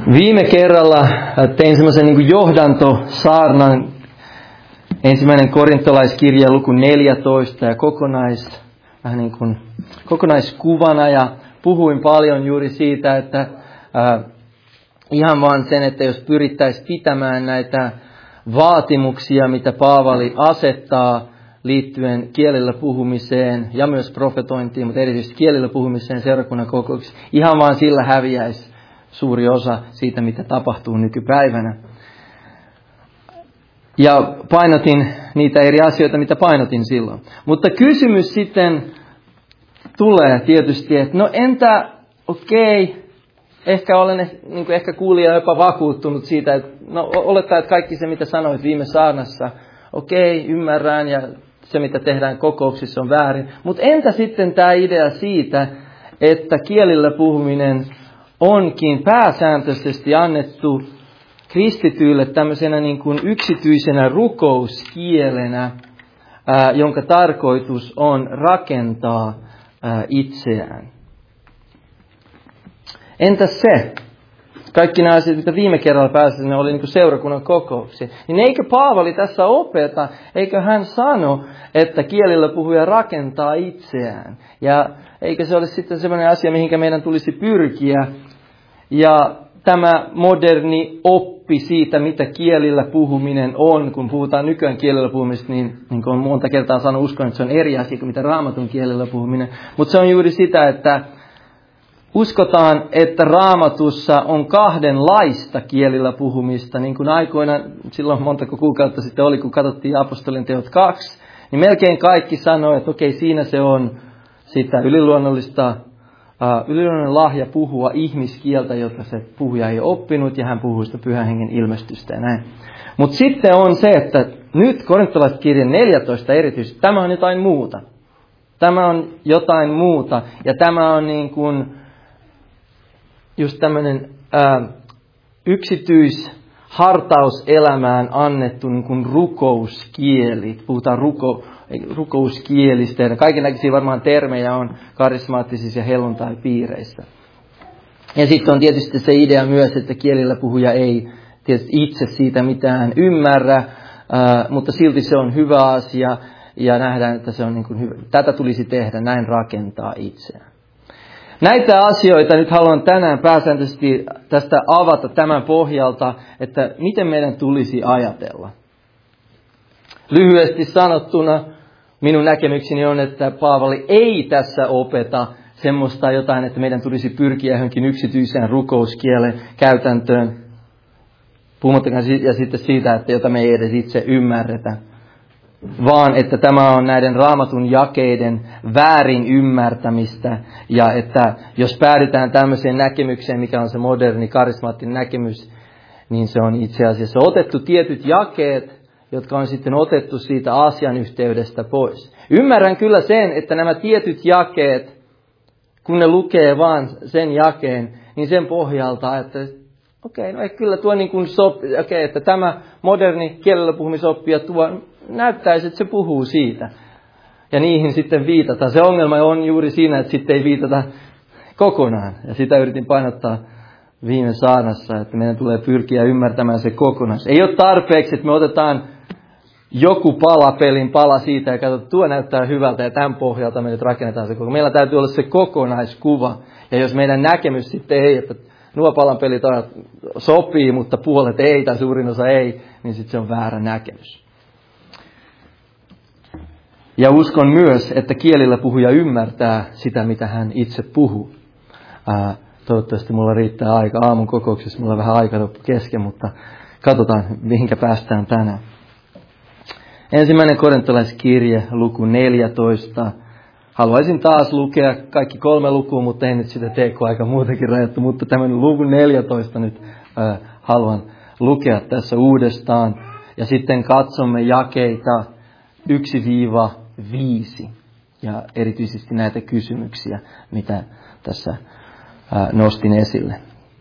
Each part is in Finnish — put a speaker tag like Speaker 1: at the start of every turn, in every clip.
Speaker 1: Viime kerralla tein semmoisen niin kuin johdantosaarnan, 1. korintolaiskirja luku 14 ja kokonaiskuvana, ja puhuin paljon juuri siitä, että ihan vaan sen, että jos pyrittäisiin pitämään näitä vaatimuksia, mitä Paavali asettaa liittyen kielillä puhumiseen ja myös profetointiin, mutta erityisesti kielillä puhumiseen seurakunnan kokouksissa, ihan vaan sillä häviäisi suuri osa siitä, mitä tapahtuu nykypäivänä. Ja painotin niitä eri asioita, mitä painotin silloin. Mutta kysymys sitten tulee tietysti, että no entä, ehkä olen ehkä kuulija jopa vakuuttunut siitä, että no olettaa, että kaikki se, mitä sanoit viime saarnassa, ymmärrän, ja se, mitä tehdään kokouksissa, on väärin. Mutta entä sitten tämä idea siitä, että kielillä puhuminen onkin pääsääntöisesti annettu kristityille tämmöisenä niin kuin yksityisenä rukouskielenä, jonka tarkoitus on rakentaa itseään. Entäs se? Kaikki nämä asiat, mitä viime kerralla pääsin, ne oli niin kuin seurakunnan kokouksia. Niin eikö Paavali tässä opeta, eikö hän sano, että kielillä puhuja rakentaa itseään? Ja eikö se ole sitten sellainen asia, mihinkä meidän tulisi pyrkiä? Ja tämä moderni oppi siitä, mitä kielillä puhuminen on, kun puhutaan nykyään kielillä puhumista, niin kuin on monta kertaa sanonut, uskon, että se on eri asia kuin mitä Raamatun kielellä puhuminen. Mutta se on juuri sitä, että uskotaan, että Raamatussa on kahdenlaista kielillä puhumista, niin kuin aikoinaan, silloin montako kuukautta sitten oli, kun katsottiin Apostolien teot 2, niin melkein kaikki sanoi, että siinä se on sitä yliluonnollinen lahja puhua ihmiskieltä, jota se puhuja ei oppinut, ja hän puhuu sitä Pyhän Hengen ilmestystä ja näin. Mutta sitten on se, että nyt korintolaiskirjan 14 erityisesti, tämä on jotain muuta. Tämä on jotain muuta, ja tämä on niin kuin just tämmöinen yksityishartauselämään annettu niin kuin rukouskieli. Puhutaan rukouskielistä. Kaikennäköisiä varmaan termejä on karismaattisissa ja helluntaipiireissä. Ja sitten on tietysti se idea myös, että kielillä puhuja ei tietysti itse siitä mitään ymmärrä, mutta silti se on hyvä asia ja nähdään, että se on niin kuin hyvä. Tätä tulisi tehdä, näin rakentaa itseään. Näitä asioita nyt haluan tänään pääsääntöisesti tästä avata tämän pohjalta, että miten meidän tulisi ajatella. Lyhyesti sanottuna minun näkemykseni on, että Paavali ei tässä opeta semmoista jotain, että meidän tulisi pyrkiä johonkin yksityiseen rukouskielen käytäntöön, puhumattakaan ja sitten siitä, että jota me ei edes itse ymmärretä, vaan että tämä on näiden Raamatun jakeiden väärin ymmärtämistä, ja että jos päädytään tämmöiseen näkemykseen, mikä on se moderni karismaattinen näkemys, niin se on itse asiassa otettu tietyt jakeet, jotka on sitten otettu siitä Aasian yhteydestä pois. Ymmärrän kyllä sen, että nämä tietyt jakeet, kun ne lukee vaan sen jakeen, niin sen pohjalta, että kyllä tuo niin kuin sopii, että tämä moderni kielellä puhumisoppija näyttäisi, että se puhuu siitä. Ja niihin sitten viitataan. Se ongelma on juuri siinä, että sitten ei viitata kokonaan. Ja sitä yritin painottaa viime saarnassa, että meidän tulee pyrkiä ymmärtämään se kokonaisuus. Ei ole tarpeeksi, että me otetaan joku pelin pala siitä ja katsotaan, tuo näyttää hyvältä ja tämän pohjalta me nyt rakennetaan se koko. Meillä täytyy olla se kokonaiskuva. Ja jos meidän näkemys sitten ei, että nuo palanpelit sopii, mutta puolet ei tai suurin osa ei, niin sitten se on väärä näkemys. Ja uskon myös, että kielillä puhuja ymmärtää sitä, mitä hän itse puhuu. Toivottavasti mulla riittää aika. Aamun kokouksessa mulla on vähän aika loppu kesken, mutta katsotaan, mihinkä päästään tänään. 1. korintolaiskirje, luku 14. Haluaisin taas lukea kaikki 3 lukua, mutta en nyt sitä tee, kun aika muutenkin rajattu. Mutta tämän luvun 14 nyt haluan lukea tässä uudestaan. Ja sitten katsomme jakeita 1-5 ja erityisesti näitä kysymyksiä, mitä tässä nostin esille.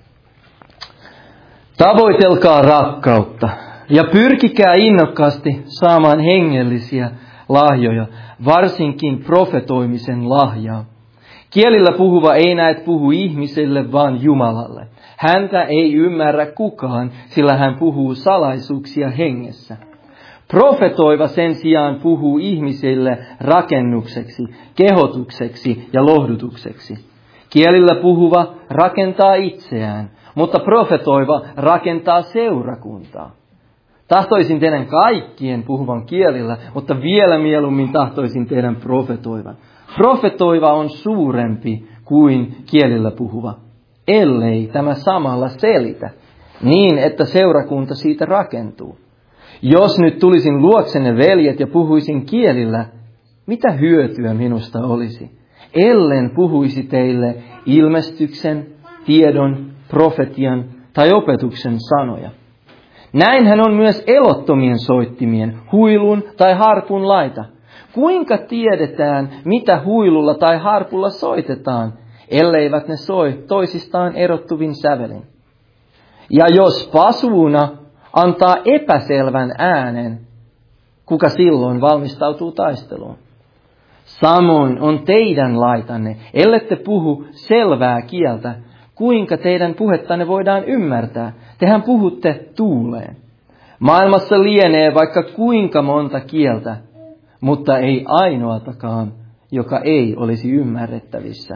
Speaker 1: Tavoitelkaa rakkautta ja pyrkikää innokkaasti saamaan hengellisiä lahjoja, varsinkin profetoimisen lahjaa. Kielillä puhuva ei näet puhu ihmiselle, vaan Jumalalle. Häntä ei ymmärrä kukaan, sillä hän puhuu salaisuuksia hengessä. Profetoiva sen sijaan puhuu ihmisille rakennukseksi, kehotukseksi ja lohdutukseksi. Kielillä puhuva rakentaa itseään, mutta profetoiva rakentaa seurakuntaa. Tahtoisin teidän kaikkien puhuvan kielillä, mutta vielä mieluummin tahtoisin teidän profetoivan. Profetoiva on suurempi kuin kielillä puhuva, ellei tämä samalla selitä, niin että seurakunta siitä rakentuu. Jos nyt tulisin luoksenne, veljet, ja puhuisin kielillä, mitä hyötyä minusta olisi, ellen puhuisi teille ilmestyksen, tiedon, profetian tai opetuksen sanoja. Näinhän on myös elottomien soittimien, huilun tai harpun laita. Kuinka tiedetään, mitä huilulla tai harpulla soitetaan, elleivät ne soi toisistaan erottuvin sävelin? Ja jos pasuuna antaa epäselvän äänen, kuka silloin valmistautuu taisteluun? Samoin on teidän laitanne, ellette puhu selvää kieltä, kuinka teidän puhettanne voidaan ymmärtää? Tehän puhutte tuuleen. Maailmassa lienee vaikka kuinka monta kieltä, mutta ei ainoatakaan, joka ei olisi ymmärrettävissä.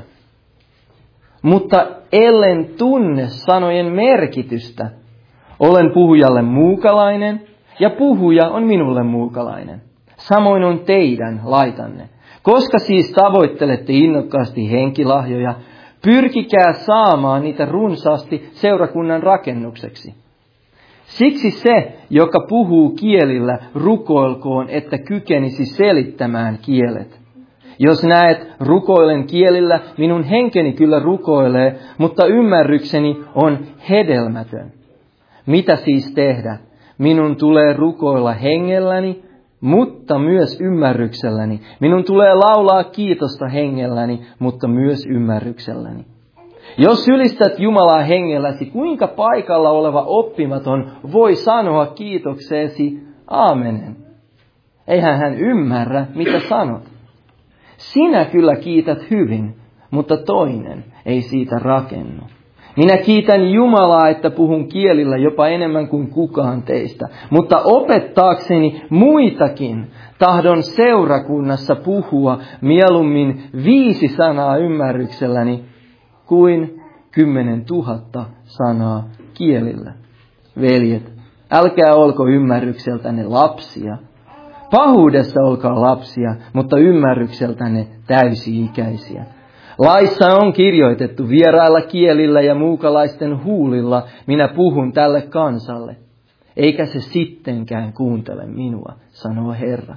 Speaker 1: Mutta ellen tunne sanojen merkitystä, olen puhujalle muukalainen ja puhuja on minulle muukalainen. Samoin on teidän laitanne. Koska siis tavoittelette innokkaasti henkilahjoja, pyrkikää saamaan niitä runsaasti seurakunnan rakennukseksi. Siksi se, joka puhuu kielillä, rukoilkoon, että kykenisi selittämään kielet. Jos näet, rukoilen kielillä, minun henkeni kyllä rukoilee, mutta ymmärrykseni on hedelmätön. Mitä siis tehdä? Minun tulee rukoilla hengelläni, mutta myös ymmärrykselläni. Minun tulee laulaa kiitosta hengelläni, mutta myös ymmärrykselläni. Jos ylistät Jumalaa hengelläsi, kuinka paikalla oleva oppimaton voi sanoa kiitokseesi aamenen? Eihän hän ymmärrä, mitä sanot. Sinä kyllä kiität hyvin, mutta toinen ei siitä rakennu. Minä kiitän Jumalaa, että puhun kielillä jopa enemmän kuin kukaan teistä, mutta opettaakseni muitakin tahdon seurakunnassa puhua mieluummin 5 sanaa ymmärrykselläni kuin 10 000 sanaa kielillä. Veljet, älkää olko ymmärrykseltänne lapsia. Pahuudessa olkaa lapsia, mutta ymmärrykseltänne täysi-ikäisiä. Laissa on kirjoitettu, vierailla kielillä ja muukalaisten huulilla minä puhun tälle kansalle. Eikä se sittenkään kuuntele minua, sanoo Herra.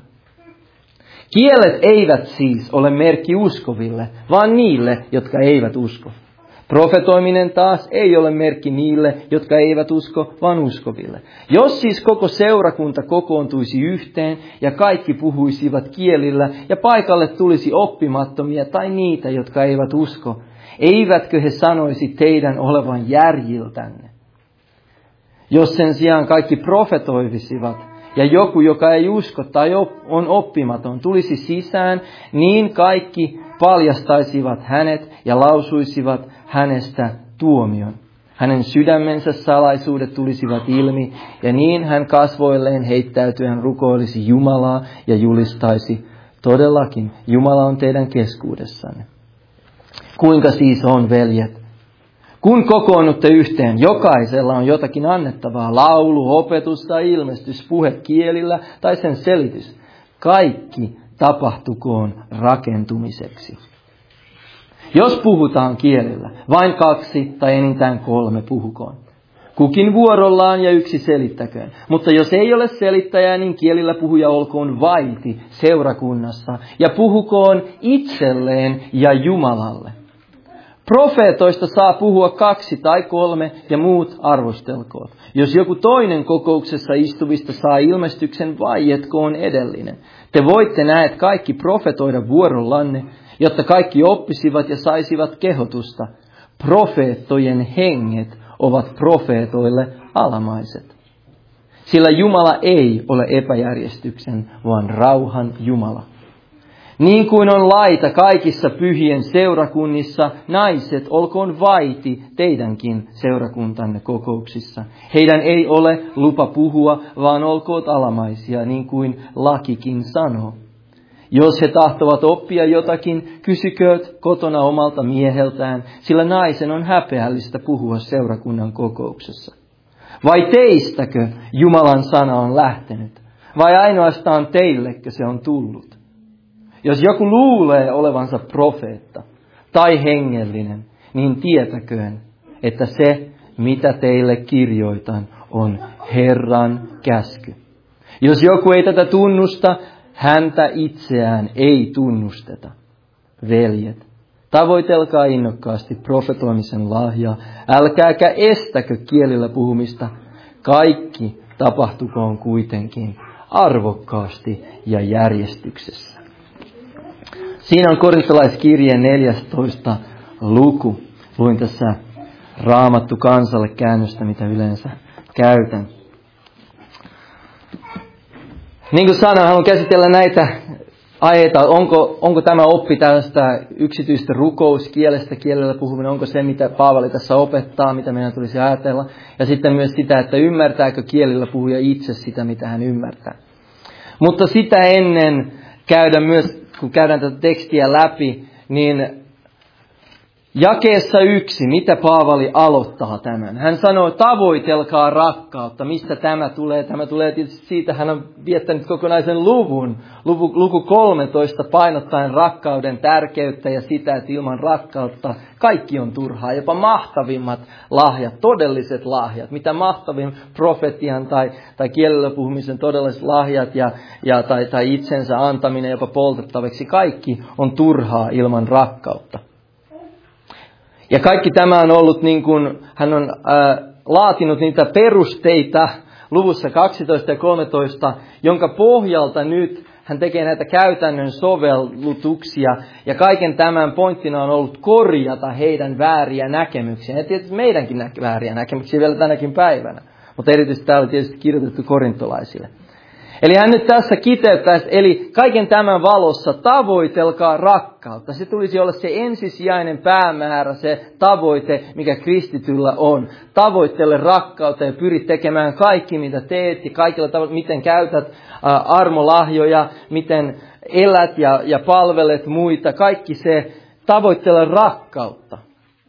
Speaker 1: Kielet eivät siis ole merkki uskoville, vaan niille, jotka eivät usko. Profetoiminen taas ei ole merkki niille, jotka eivät usko, vaan uskoville. Jos siis koko seurakunta kokoontuisi yhteen ja kaikki puhuisivat kielillä ja paikalle tulisi oppimattomia tai niitä, jotka eivät usko, eivätkö he sanoisi teidän olevan järjiltänne? Jos sen sijaan kaikki profetoivisivat ja joku, joka ei usko tai on oppimaton, tulisi sisään, niin kaikki paljastaisivat hänet ja lausuisivat hänestä tuomion. Hänen sydämensä salaisuudet tulisivat ilmi, ja niin hän kasvoilleen heittäytyen rukoilisi Jumalaa ja julistaisi, todellakin Jumala on teidän keskuudessanne. Kuinka siis on, veljet? Kun kokoonnutte yhteen, jokaisella on jotakin annettavaa, laulu, opetus tai ilmestys, puhe kielillä tai sen selitys. Kaikki tapahtukoon rakentumiseksi. Jos puhutaan kielillä, vain 2 tai enintään 3 puhukoon. Kukin vuorollaan ja yksi selittäköön. Mutta jos ei ole selittäjää, niin kielillä puhuja olkoon vaiti seurakunnassa ja puhukoon itselleen ja Jumalalle. Profeetoista saa puhua 2 tai 3 ja muut arvostelkoot. Jos joku toinen kokouksessa istuvista saa ilmestyksen, vaietkoon edellinen. Te voitte näet kaikki profetoida vuorollanne, jotta kaikki oppisivat ja saisivat kehotusta. Profeettojen henget ovat profeetoille alamaiset. Sillä Jumala ei ole epäjärjestyksen, vaan rauhan Jumala. Niin kuin on laita kaikissa pyhien seurakunnissa, naiset olkoon vaiti teidänkin seurakuntanne kokouksissa. Heidän ei ole lupa puhua, vaan olkoot alamaisia, niin kuin lakikin sanoo. Jos he tahtovat oppia jotakin, kysykööt kotona omalta mieheltään, sillä naisen on häpeällistä puhua seurakunnan kokouksessa. Vai teistäkö Jumalan sana on lähtenyt? Vai ainoastaan teillekö se on tullut? Jos joku luulee olevansa profeetta tai hengellinen, niin tietäköön, että se, mitä teille kirjoitan, on Herran käsky. Jos joku ei tätä tunnusta, häntä itseään ei tunnusteta. Veljet, tavoitelkaa innokkaasti profetoimisen lahjaa, älkääkä estäkö kielillä puhumista. Kaikki tapahtukoon kuitenkin arvokkaasti ja järjestyksessä. Siinä on korintolaiskirjeen 14. luku. Luin tässä Raamattu kansalle -käännöstä, mitä yleensä käytän. Niin kuin sanoin, haluan käsitellä näitä aiheita. Onko tämä oppi tästä yksityistä rukouskielestä, kielellä puhuminen, onko se, mitä Paavali tässä opettaa, mitä meidän tulisi ajatella. Ja sitten myös sitä, että ymmärtääkö kielillä puhuja itse sitä, mitä hän ymmärtää. Mutta sitä ennen kun käydään tätä tekstiä läpi, niin jakeessa 1, mitä Paavali aloittaa tämän? Hän sanoo, tavoitelkaa rakkautta. Mistä tämä tulee? Tämä tulee tietysti siitä, hän on viettänyt kokonaisen luku 13, painottaen rakkauden tärkeyttä ja sitä, että ilman rakkautta kaikki on turhaa. Jopa mahtavimmat lahjat, todelliset lahjat, mitä mahtavin profetian tai kielellä puhumisen todelliset lahjat tai itsensä antaminen jopa poltettavaksi, kaikki on turhaa ilman rakkautta. Ja kaikki tämä on ollut niin kuin, hän on laatinut niitä perusteita luvussa 12 ja 13, jonka pohjalta nyt hän tekee näitä käytännön sovellutuksia. Ja kaiken tämän pointtina on ollut korjata heidän vääriä näkemyksiä. Ja tietysti meidänkin vääriä näkemyksiä vielä tänäkin päivänä. Mutta erityisesti tämä oli tietysti kirjoitettu korintolaisille. Eli hän nyt tässä kiteyttää, eli kaiken tämän valossa tavoitelkaa rakkautta. Se tulisi olla se ensisijainen päämäärä, se tavoite, mikä kristityllä on. Tavoittele rakkautta ja pyri tekemään kaikki, mitä teet ja kaikilla tavalla, miten käytät armolahjoja, miten elät ja palvelet muita. Kaikki se, tavoittele rakkautta.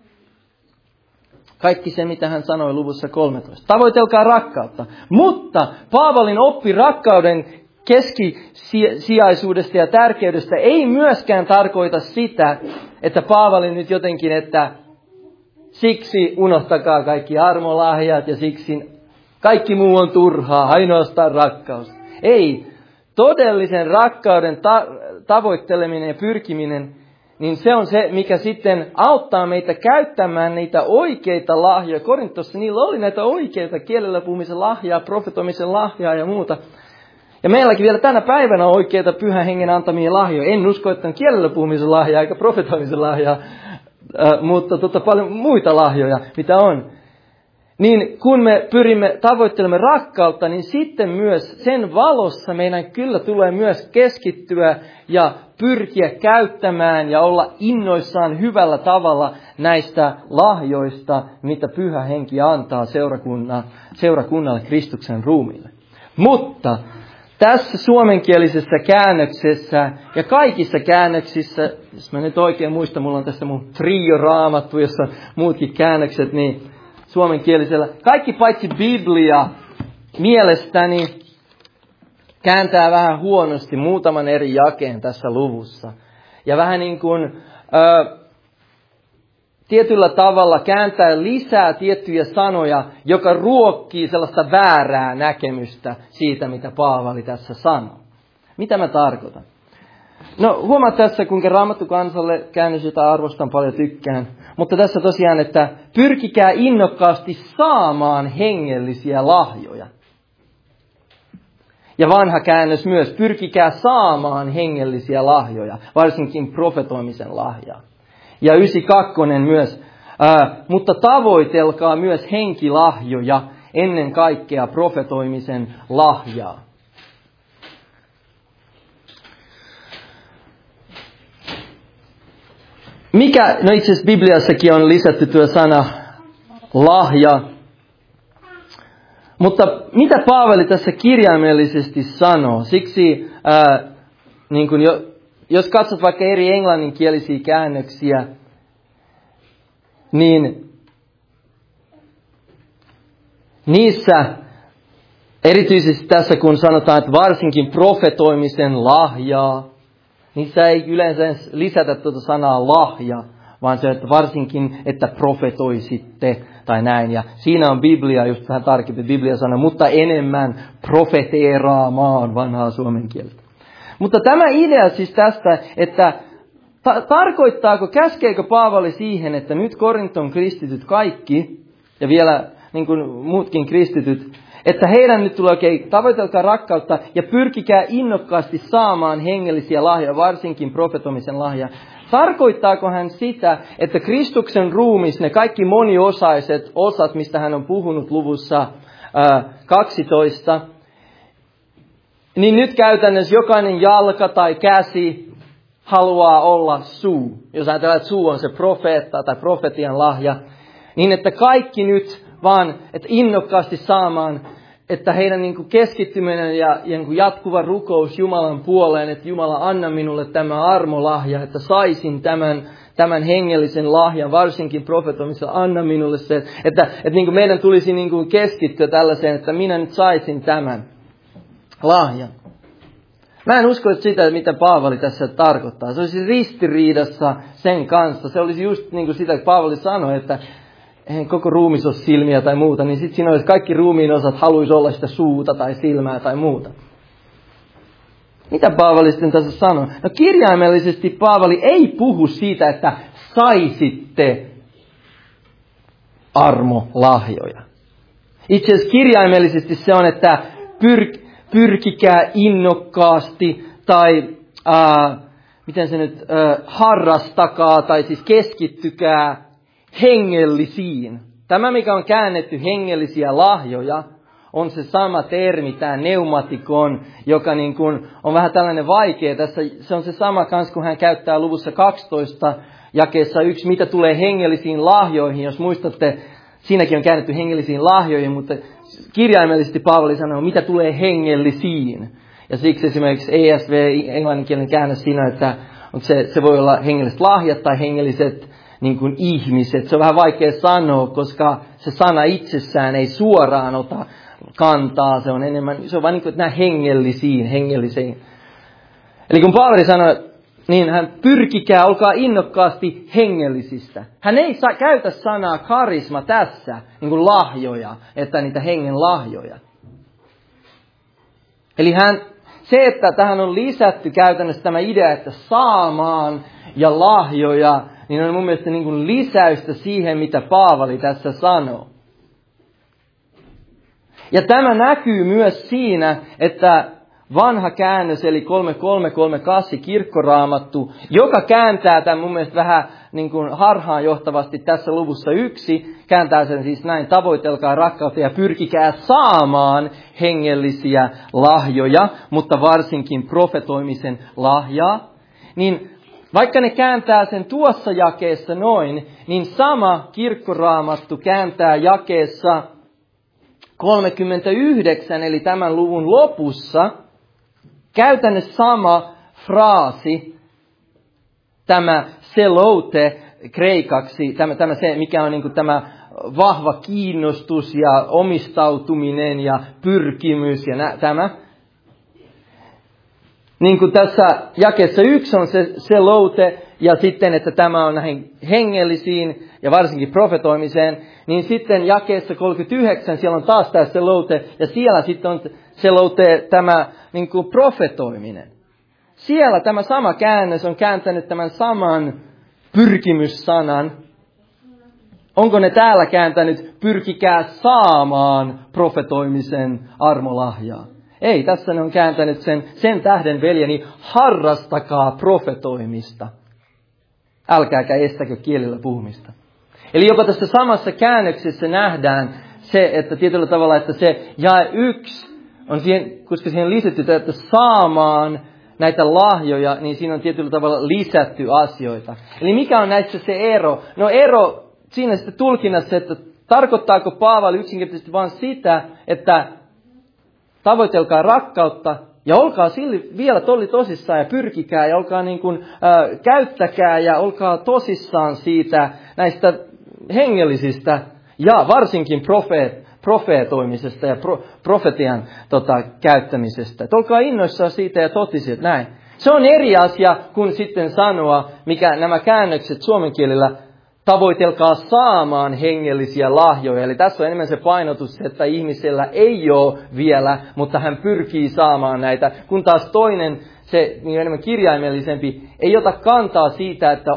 Speaker 1: Kaikki se, mitä hän sanoi luvussa 13. Tavoitelkaa rakkautta. Mutta Paavalin oppi rakkauden keskisijaisuudesta ja tärkeydestä ei myöskään tarkoita sitä, että Paavali nyt jotenkin, että siksi unohtakaa kaikki armolahjat ja siksi kaikki muu on turhaa, ainoastaan rakkaus. Ei, todellisen rakkauden tavoitteleminen ja pyrkiminen, niin se on se, mikä sitten auttaa meitä käyttämään niitä oikeita lahjoja. Korintossa niillä oli näitä oikeita kielellä puhumisen lahjaa, profetoimisen lahjaa ja muuta. Ja meilläkin vielä tänä päivänä on oikeita Pyhän Hengen antamia lahjoja. En usko, että on kielellä puhumisen lahjaa eikä profetoimisen lahjaa, mutta paljon muita lahjoja, mitä on. Niin kun me tavoittelemme rakkautta, niin sitten myös sen valossa meidän kyllä tulee myös keskittyä ja pyrkiä käyttämään ja olla innoissaan hyvällä tavalla näistä lahjoista, mitä Pyhä Henki antaa seurakunnalle Kristuksen ruumiille. Mutta tässä suomenkielisessä käännöksessä ja kaikissa käännöksissä, jos mä nyt oikein muistan, mulla on tässä mun trio-raamattu, jossa on muutkin käännökset, niin suomenkielisellä, kaikki paitsi Biblia mielestäni kääntää vähän huonosti muutaman eri jakeen tässä luvussa. Ja vähän niin kuin tietyllä tavalla kääntää lisää tiettyjä sanoja, joka ruokkii sellaista väärää näkemystä siitä, mitä Paavali tässä sanoo. Mitä mä tarkoitan? No huomaa tässä, kuinka Raamattu kansalle käännös, jota arvostan paljon, tykkään. Mutta tässä tosiaan, että pyrkikää innokkaasti saamaan hengellisiä lahjoja. Ja vanha käännös myös, pyrkikää saamaan hengellisiä lahjoja, varsinkin profetoimisen lahjaa. Ja 92 myös, mutta tavoitelkaa myös henkilahjoja, ennen kaikkea profetoimisen lahjaa. no itse asiassa Bibliassakin on lisätty tuo sana lahja. Mutta mitä Paavali tässä kirjaimellisesti sanoo? Siksi niin kuin jos katsot vaikka eri englanninkielisiä käännöksiä, niin niissä erityisesti tässä kun sanotaan, että varsinkin profetoimisen lahjaa, niissä ei yleensä lisätä tuota sanaa lahja, vaan se, että varsinkin, että profetoisitte tai näin. Ja siinä on Biblia, just vähän tarkempi Biblia sanoo, mutta enemmän profeteeraamaan vanhaa suomen kieltä. Mutta tämä idea siis tästä, että käskeekö Paavali siihen, että nyt Korinton kristityt kaikki, ja vielä niin kuin muutkin kristityt, että heidän nyt tulee tavoitelkaa rakkautta ja pyrkikää innokkaasti saamaan hengellisiä lahjoja, varsinkin profetomisen lahja. Tarkoittaako hän sitä, että Kristuksen ruumis, ne kaikki moniosaiset osat, mistä hän on puhunut luvussa 12, niin nyt käytännössä jokainen jalka tai käsi haluaa olla suu. Jos ajatellaan, että suu on se profeetta tai profetian lahja, niin että kaikki nyt vaan, että innokkaasti saamaan, että heidän niin kuin keskittyminen ja niin kuin jatkuva rukous Jumalan puoleen, että Jumala anna minulle tämä armolahja, että saisin tämän hengellisen lahjan, varsinkin profetomisella, anna minulle se, että niin kuin meidän tulisi niin kuin keskittyä tällaiseen, että minä nyt saisin tämän lahjan. Mä en usko sitä, mitä Paavali tässä tarkoittaa. Se olisi ristiriidassa sen kanssa. Se olisi just niin kuin sitä, että Paavali sanoi, että koko ruumis ole silmiä tai muuta, niin sitten siinä olisi kaikki ruumiin osat haluaisi olla sitä suuta tai silmää tai muuta. Mitä Paavali sitten tässä sanoo? No kirjaimellisesti Paavali ei puhu siitä, että saisitte armolahjoja. Itse asiassa kirjaimellisesti se on, että pyrkikää innokkaasti tai miten se nyt harrastakaa tai siis keskittykää hengellisiin. Tämä, mikä on käännetty hengellisiä lahjoja, on se sama termi, tämä pneumatikon, joka niin kuin on vähän tällainen vaikea. Tässä se on se sama kans, kun hän käyttää luvussa 12 jakeessa 1, mitä tulee hengellisiin lahjoihin. Jos muistatte, siinäkin on käännetty hengellisiin lahjoihin, mutta kirjaimellisesti Paavali sanoo, mitä tulee hengellisiin. Ja siksi esimerkiksi ESV, englanninkielinen käännös siinä, että se voi olla hengelliset lahjat tai hengelliset niin kuin ihmiset. Se on vähän vaikea sanoa, koska se sana itsessään ei suoraan ota kantaa. Se on enemmän, se on vain niin kuin, että nämä hengellisiin. Eli kun Paavali sanoo, niin hän pyrkikää, olkaa innokkaasti hengellisistä. Hän ei käytä sanaa karisma tässä, niin kuin lahjoja, että niitä hengen lahjoja. Eli se, että tähän on lisätty käytännössä tämä idea, että saamaan ja lahjoja, niin on mun mielestä niin kuin lisäystä siihen, mitä Paavali tässä sanoo. Ja tämä näkyy myös siinä, että vanha käännös, eli 3338 kirkkoraamattu, joka kääntää tämän mun mielestä vähän niin kuin harhaanjohtavasti tässä luvussa 1, kääntää sen siis näin, tavoitelkaa rakkautta ja pyrkikää saamaan hengellisiä lahjoja, mutta varsinkin profetoimisen lahjaa, niin vaikka ne kääntää sen tuossa jakeessa noin, niin sama kirkkoraamattu kääntää jakeessa 39, eli tämän luvun lopussa, käytännössä sama fraasi, tämä seloute kreikaksi, tämä se, mikä on niin kuin tämä vahva kiinnostus ja omistautuminen ja pyrkimys ja tämä. Niin kuin tässä jakeessa 1 on se seloute ja sitten, että tämä on näihin hengellisiin ja varsinkin profetoimiseen, niin sitten jakeessa 39 siellä on taas tämä seloute ja siellä sitten on seloute tämä niin kuin profetoiminen. Siellä tämä sama käännös on kääntänyt tämän saman pyrkimyssanan. Onko ne täällä kääntänyt pyrkikää saamaan profetoimisen armolahjaa? Ei, tässä ne on kääntänyt sen tähden, veljeni, harrastakaa profetoimista. Älkääkä estäkö kielillä puhumista. Eli jopa tässä samassa käännöksessä nähdään se, että tietyllä tavalla, että se jae 1 on siihen, koska siihen lisätty, että saamaan näitä lahjoja, niin siinä on tietyllä tavalla lisätty asioita. Eli mikä on näissä se ero? No ero siinä sitten tulkinnassa, että tarkoittaako Paavali yksinkertaisesti vain sitä, että tavoitelkaa rakkautta ja olkaa silti vielä tosissaan ja pyrkikää ja olkaa niin kuin, käyttäkää ja olkaa tosissaan siitä näistä hengellisistä ja varsinkin profeetoimisesta ja profetian käyttämisestä. Että olkaa innoissaan siitä ja totiset näin. Se on eri asia kuin sitten sanoa, mikä nämä käännökset suomen kielellä tavoitelkaa saamaan hengellisiä lahjoja. Eli tässä on enemmän se painotus, että ihmisellä ei ole vielä, mutta hän pyrkii saamaan näitä. Kun taas toinen, se niin enemmän kirjaimellisempi, ei ota kantaa siitä, että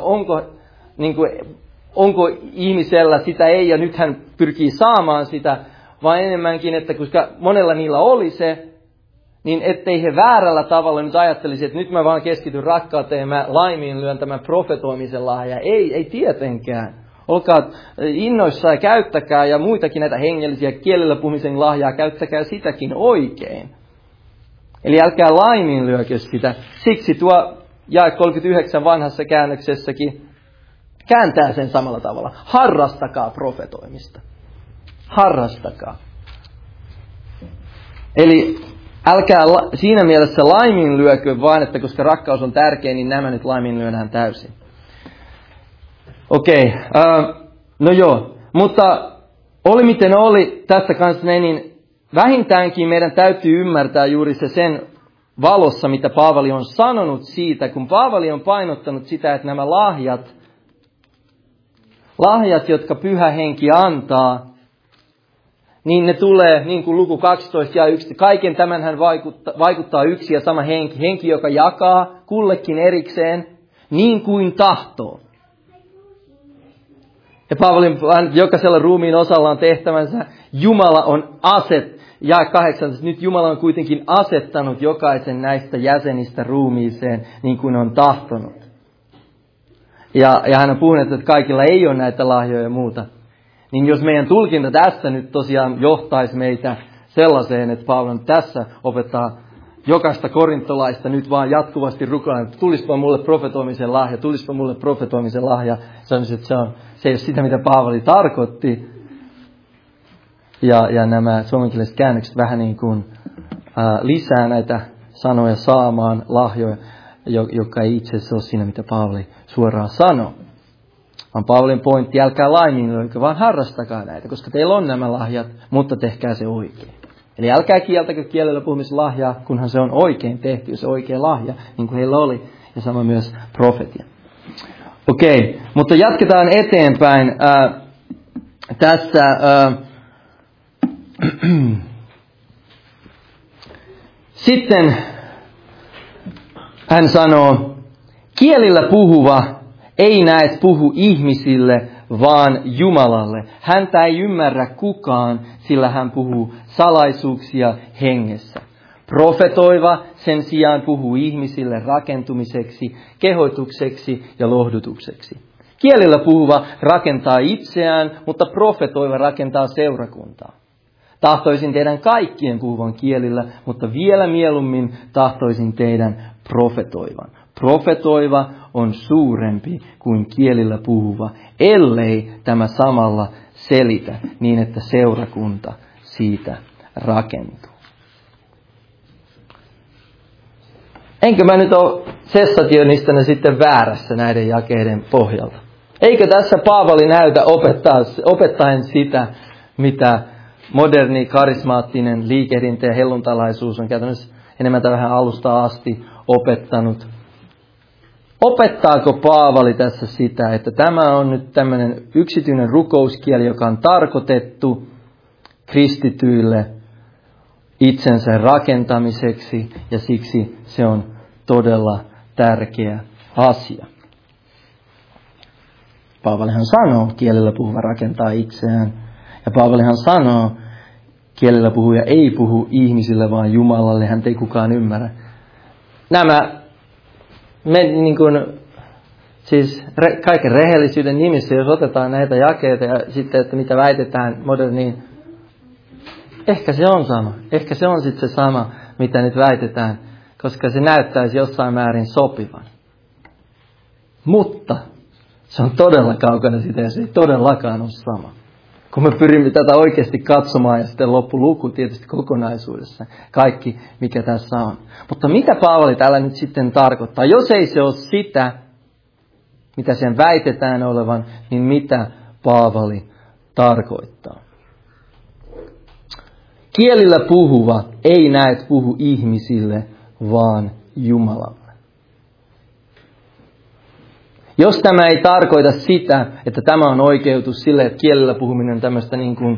Speaker 1: onko ihmisellä sitä ei ja nyt hän pyrkii saamaan sitä, vaan enemmänkin, että koska monella niillä oli se, niin ettei he väärällä tavalla nyt ajattelisi, että nyt mä vaan keskityn rakkauteen ja mä laiminlyön tämän profetoimisen lahja. Ei tietenkään. Olkaa innoissaan ja käyttäkää ja muitakin näitä hengellisiä kielellä puhumisen lahjaa, käyttäkää sitäkin oikein. Eli älkää laiminlyökö sitä. Siksi tuo jae 39 vanhassa käännöksessäkin kääntää sen samalla tavalla. Harrastakaa profetoimista. Harrastakaa. Eli älkää siinä mielessä laiminlyökö vaan, että koska rakkaus on tärkeä, niin nämä nyt laiminlyödään täysin. Okei, no joo, mutta oli miten oli tässä kanssa niin vähintäänkin meidän täytyy ymmärtää juuri se sen valossa, mitä Paavali on sanonut siitä, kun Paavali on painottanut sitä, että nämä lahjat, jotka Pyhä Henki antaa, niin ne tulee, niin kuin luku 12 ja 1. Kaiken tämän hän vaikuttaa yksi ja sama henki, joka jakaa kullekin erikseen, niin kuin tahtoo. Ja Paavalin jokaisella ruumiin osalla on tehtävänsä. Jumala on jae 8, nyt Jumala on kuitenkin asettanut jokaisen näistä jäsenistä ruumiiseen, niin kuin on tahtonut. Ja hän on puhunut, että kaikilla ei ole näitä lahjoja ja muuta. Niin jos meidän tulkinta tästä nyt tosiaan johtaisi meitä sellaiseen, että Paavali tässä opettaa jokaista korintolaista nyt vaan jatkuvasti rukoilemaan, että tulispa mulle profetoimisen lahja. Sanoisin, että se ei ole sitä, mitä Paavali tarkoitti. Ja nämä suomenkieliset käännökset vähän niin kuin lisää näitä sanoja saamaan lahjoja, joka ei itse asiassa ole siinä, mitä Paavali suoraan sanoo. Vaan Paavalin pointti, älkää laiminlyökö, vaan harrastakaa näitä, koska teillä on nämä lahjat, mutta tehkää se oikein. Eli älkää kieltäkö kielellä puhumislahjaa, kunhan se on oikein tehty, se oikea lahja, niin kuin heillä oli, ja sama myös profetia. Okei, mutta jatketaan eteenpäin tässä. Sitten hän sanoo, kielillä puhuva ei näet puhu ihmisille, vaan Jumalalle. Häntä ei ymmärrä kukaan, sillä hän puhuu salaisuuksia hengessä. Profetoiva sen sijaan puhuu ihmisille rakentumiseksi, kehotukseksi ja lohdutukseksi. Kielillä puhuva rakentaa itseään, mutta profetoiva rakentaa seurakuntaa. Tahtoisin teidän kaikkien puhuvan kielillä, mutta vielä mieluummin tahtoisin teidän profetoivan. Profetoiva on suurempi kuin kielillä puhuva, ellei tämä samalla selitä niin, että seurakunta siitä rakentuu. Enkö mä nyt ole sessationistana sitten väärässä näiden jakeiden pohjalta? Eikö tässä Paavali näytä opettaen sitä, mitä moderni, karismaattinen liikehdintä ja helluntalaisuus on käytännössä enemmän tai vähän alusta asti opettanut? Opettaako Paavali tässä sitä, että tämä on nyt tämmöinen yksityinen rukouskieli, joka on tarkoitettu kristityille itsensä rakentamiseksi, ja siksi se on todella tärkeä asia. Paavalihan sanoo, kielellä puhuva rakentaa itseään. Ja Paavalihan sanoo, kielellä puhuja ei puhu ihmisille, vaan Jumalalle, häntä ei kukaan ymmärrä. Kaiken rehellisyyden nimissä, jos otetaan näitä jakeita ja sitten, että mitä väitetään moderniin, ehkä se on sama. Ehkä se on sitten se sama, mitä nyt väitetään koska se näyttäisi jossain määrin sopivan. Mutta se on todella kaukana sitä ja se ei todellakaan ole sama. Kun me pyrimme tätä oikeasti katsomaan ja sitten loppuluku tietysti kokonaisuudessa, kaikki mikä tässä on. Mutta mitä Paavali täällä nyt sitten tarkoittaa? Jos ei se ole sitä, mitä sen väitetään olevan, niin mitä Paavali tarkoittaa? Kielillä puhuva ei näet puhu ihmisille, vaan Jumalalle. Jos tämä ei tarkoita sitä, että tämä on oikeutus sille, että kielellä puhuminen on tämmöistä niin kuin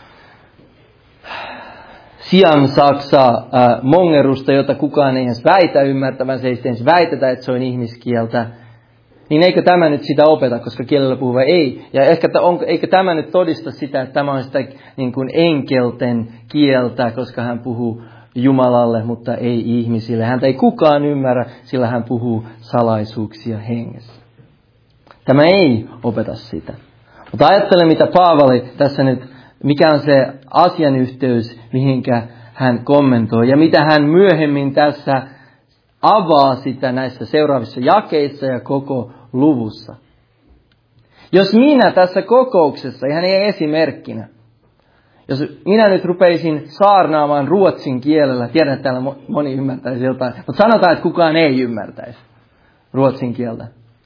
Speaker 1: siansaksa mongerusta, jota kukaan ei edes väitä ymmärtävän, se ei edes väitetä, että se on ihmiskieltä, niin eikö tämä nyt sitä opeta, koska kielellä puhuva ei. Ja eikö tämä nyt todista sitä, että tämä on sitä niin kuin enkelten kieltä, koska hän puhuu Jumalalle, mutta ei ihmisille. Häntä ei kukaan ymmärrä, sillä hän puhuu salaisuuksia hengessä. Tämä ei opeta sitä. Mutta ajattele, mitä Paavali tässä nyt, mikä on se asianyhteys, mihinkä hän kommentoi. Ja mitä hän myöhemmin tässä avaa sitä näissä seuraavissa jakeissa ja koko luvussa. Jos minä tässä kokouksessa, ihan esimerkkinä, jos minä nyt rupeisin saarnaamaan ruotsin kielellä, tiedän, että täällä moni ymmärtäisi jotain, mutta sanotaan, että kukaan ei ymmärtäisi ruotsin kieltä.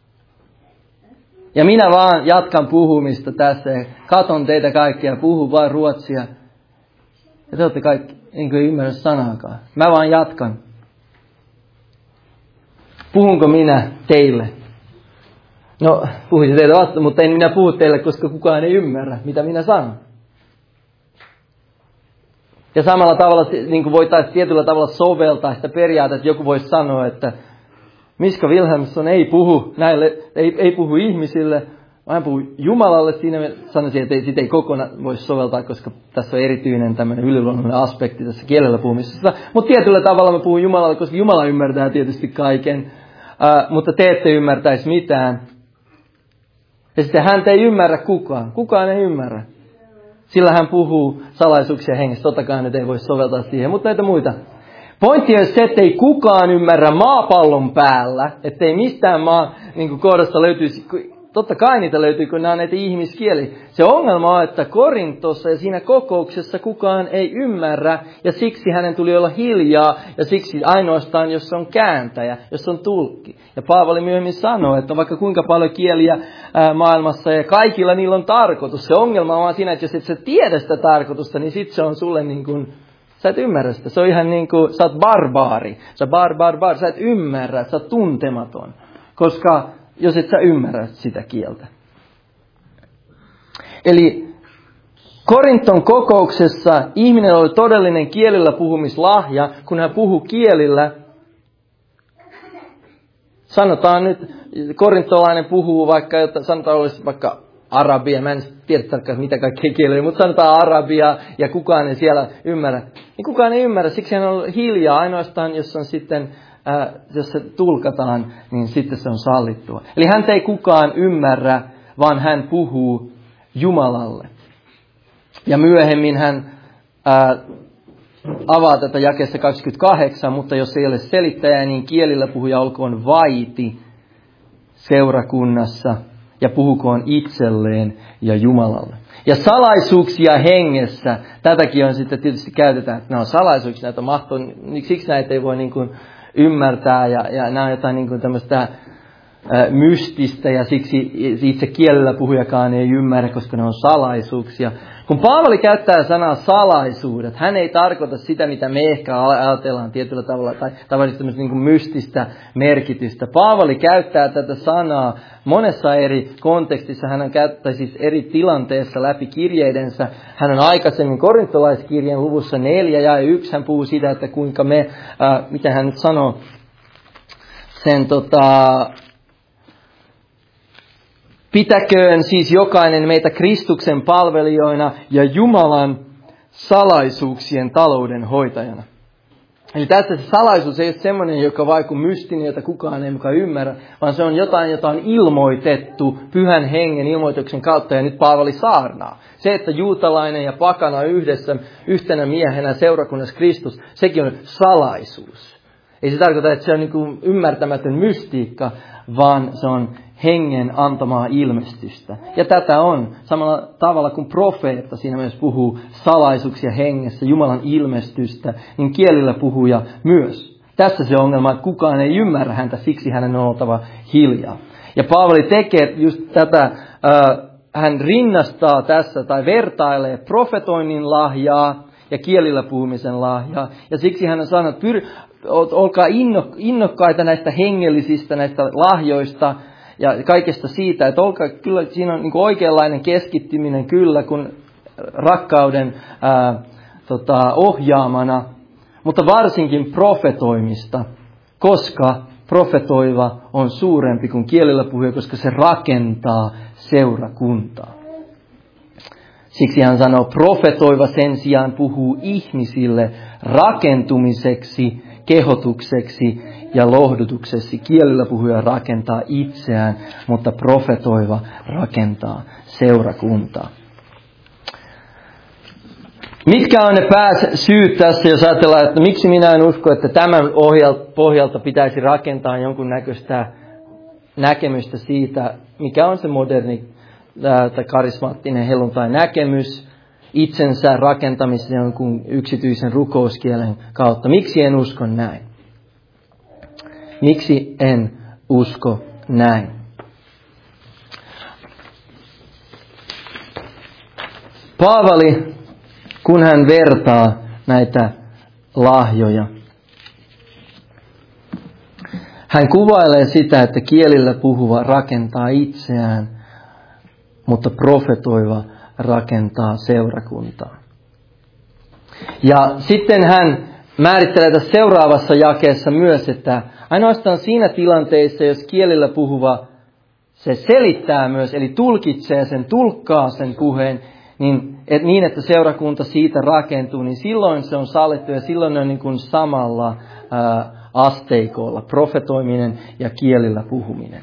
Speaker 1: Ja minä vaan jatkan puhumista tässä ja katon teitä kaikkia ja puhun vaan ruotsia. Ja te olette kaikki, niin kuin ei ymmärrä sanaakaan. Mä vaan jatkan. Puhunko minä teille? No, puhuisin teille vasta, mutta en minä puhu teille, koska kukaan ei ymmärrä, mitä minä sanon. Ja samalla tavalla niin kuin voitaisiin tietyllä tavalla soveltaa sitä periaatetta, että joku voisi sanoa, että Miska Wilhelmsson ei puhu näille, ei puhu ihmisille, vaan puhuu Jumalalle. Siinä sanoisin, että sitä ei kokonaan voisi soveltaa, koska tässä on erityinen tämmöinen yliluonnollinen aspekti tässä kielellä puhumisessa. Mutta tietyllä tavalla mä puhun Jumalalle, koska Jumala ymmärtää tietysti kaiken, mutta te ette ymmärtäisi mitään. Ja sitten häntä ei ymmärrä kukaan. Kukaan ei ymmärrä. Sillä hän puhuu salaisuuksia hengessä. Tottakaan nyt ei voi soveltaa siihen, mutta näitä muita. Pointti on se, että ei kukaan ymmärrä maapallon päällä, ettei mistään niin kohdasta löytyisi, totta kai niitä löytyy, kun nämä on näitä ihmiskieli. Se ongelma on, että Korintossa ja siinä kokouksessa kukaan ei ymmärrä, ja siksi hänen tuli olla hiljaa, ja siksi ainoastaan, jos on kääntäjä, jos on tulkki. Ja Paavali myöhemmin sanoo, että on vaikka kuinka paljon kieliä maailmassa, ja kaikilla niillä on tarkoitus. Se ongelma on siinä, että jos et sä tiedä sitä tarkoitusta, niin sitten se on sulle niin kuin sä et ymmärrä sitä. Se on ihan niin kuin, sä oot barbaari. Sä et ymmärrä, sä oot tuntematon. Koska jos et sä ymmärrä sitä kieltä. Eli Korinton kokouksessa ihminen oli todellinen kielillä puhumislahja, kun hän puhui kielillä. Sanotaan nyt, korintolainen puhuu vaikka, sanotaan olisi vaikka arabia, mä en tiedä tarkkaan mitä kaikkea kieliä, mutta sanotaan arabia ja kukaan ei siellä ymmärrä. Niin kukaan ei ymmärrä, siksi hän on hiljaa ainoastaan, jos on sitten, jos se tulkataan, niin sitten se on sallittua. Eli häntä ei kukaan ymmärrä, vaan hän puhuu Jumalalle. Ja myöhemmin hän avaa tätä jakeessa 28, mutta jos ei ole selittäjä, niin kielillä puhuja olkoon vaiti seurakunnassa ja puhukoon itselleen ja Jumalalle. Ja salaisuuksia hengessä, tätäkin on sitten tietysti käytetään, että nämä on salaisuuksia, näitä mahtuu, siksi näitä ei voi niin kuin ymmärtää ja nämä on jotain niin kuin tämmöistä mystistä ja siksi itse kielellä puhujakaan ei ymmärrä, koska ne on salaisuuksia. Kun Paavali käyttää sanaa salaisuudet, hän ei tarkoita sitä, mitä me ehkä ajatellaan tietyllä tavalla, tai tavallisesti tämmöistä niin kuin mystistä merkitystä. Paavali käyttää tätä sanaa monessa eri kontekstissa, hän on käyttänyt siis eri tilanteessa läpi kirjeidensä. Hän on aikaisemmin korintolaiskirjan luvussa 4 ja 1, hän puhuu siitä, että kuinka me, mitä hän nyt sanoo, sen pitäköön siis jokainen meitä Kristuksen palvelijoina ja Jumalan salaisuuksien talouden hoitajana. Eli tässä se salaisuus ei ole semmoinen, joka vaikuu mystinen, jota kukaan ei mukaan ymmärrä, vaan se on jotain, jota on ilmoitettu Pyhän Hengen ilmoituksen kautta, ja nyt Paavali saarnaa. Se, että juutalainen ja pakana yhdessä, yhtenä miehenä seurakunnassa Kristus, sekin on salaisuus. Ei se tarkoita, että se on niin kuin ymmärtämätön mystiikka, vaan se on hengen antamaa ilmestystä. Ja tätä on samalla tavalla kuin profeetta, siinä myös puhuu salaisuuksia hengessä, Jumalan ilmestystä, niin kielillä puhuja myös. Tässä se ongelma, että kukaan ei ymmärrä häntä, siksi hänen on oltava hiljaa. Ja Paavali tekee just tätä, hän rinnastaa tässä tai vertailee profetoinnin lahjaa ja kielillä puhumisen lahjaa. Ja siksi hän on sanonut, olkaa innokkaita näistä hengellisistä, näistä lahjoista ja kaikesta siitä, että olkaa, kyllä siinä on niin kuin oikeanlainen keskittyminen kyllä, kun rakkauden ohjaamana, mutta varsinkin profetoimista, koska profetoiva on suurempi kuin kielillä puhuja, koska se rakentaa seurakuntaa. Siksi hän sanoo, profetoiva sen sijaan puhuu ihmisille rakentumiseksi, kehotukseksi ja lohdutukseksi. Kielillä puhuja rakentaa itseään, mutta profetoiva rakentaa seurakuntaa. Mitkä on ne pääsyyt tässä, jos ajatellaan, että miksi minä en usko, että tämän pohjalta pitäisi rakentaa jonkunnäköistä näkemystä siitä, mikä on se moderni tai karismaattinen helluntai-näkemys itsensä rakentamisen jonkun yksityisen rukouskielen kautta. Miksi en usko näin? Miksi en usko näin? Paavali, kun hän vertaa näitä lahjoja, hän kuvailee sitä, että kielillä puhuva rakentaa itseään, mutta profetoiva rakentaa seurakuntaa. Ja sitten hän määrittelee tässä seuraavassa jakeessa myös, että ainoastaan siinä tilanteessa, jos kielillä puhuva se selittää myös, eli tulkitsee sen, tulkkaa sen puheen, niin että seurakunta siitä rakentuu, niin silloin se on sallittu ja silloin on niin kuin samalla asteikolla, profetoiminen ja kielillä puhuminen.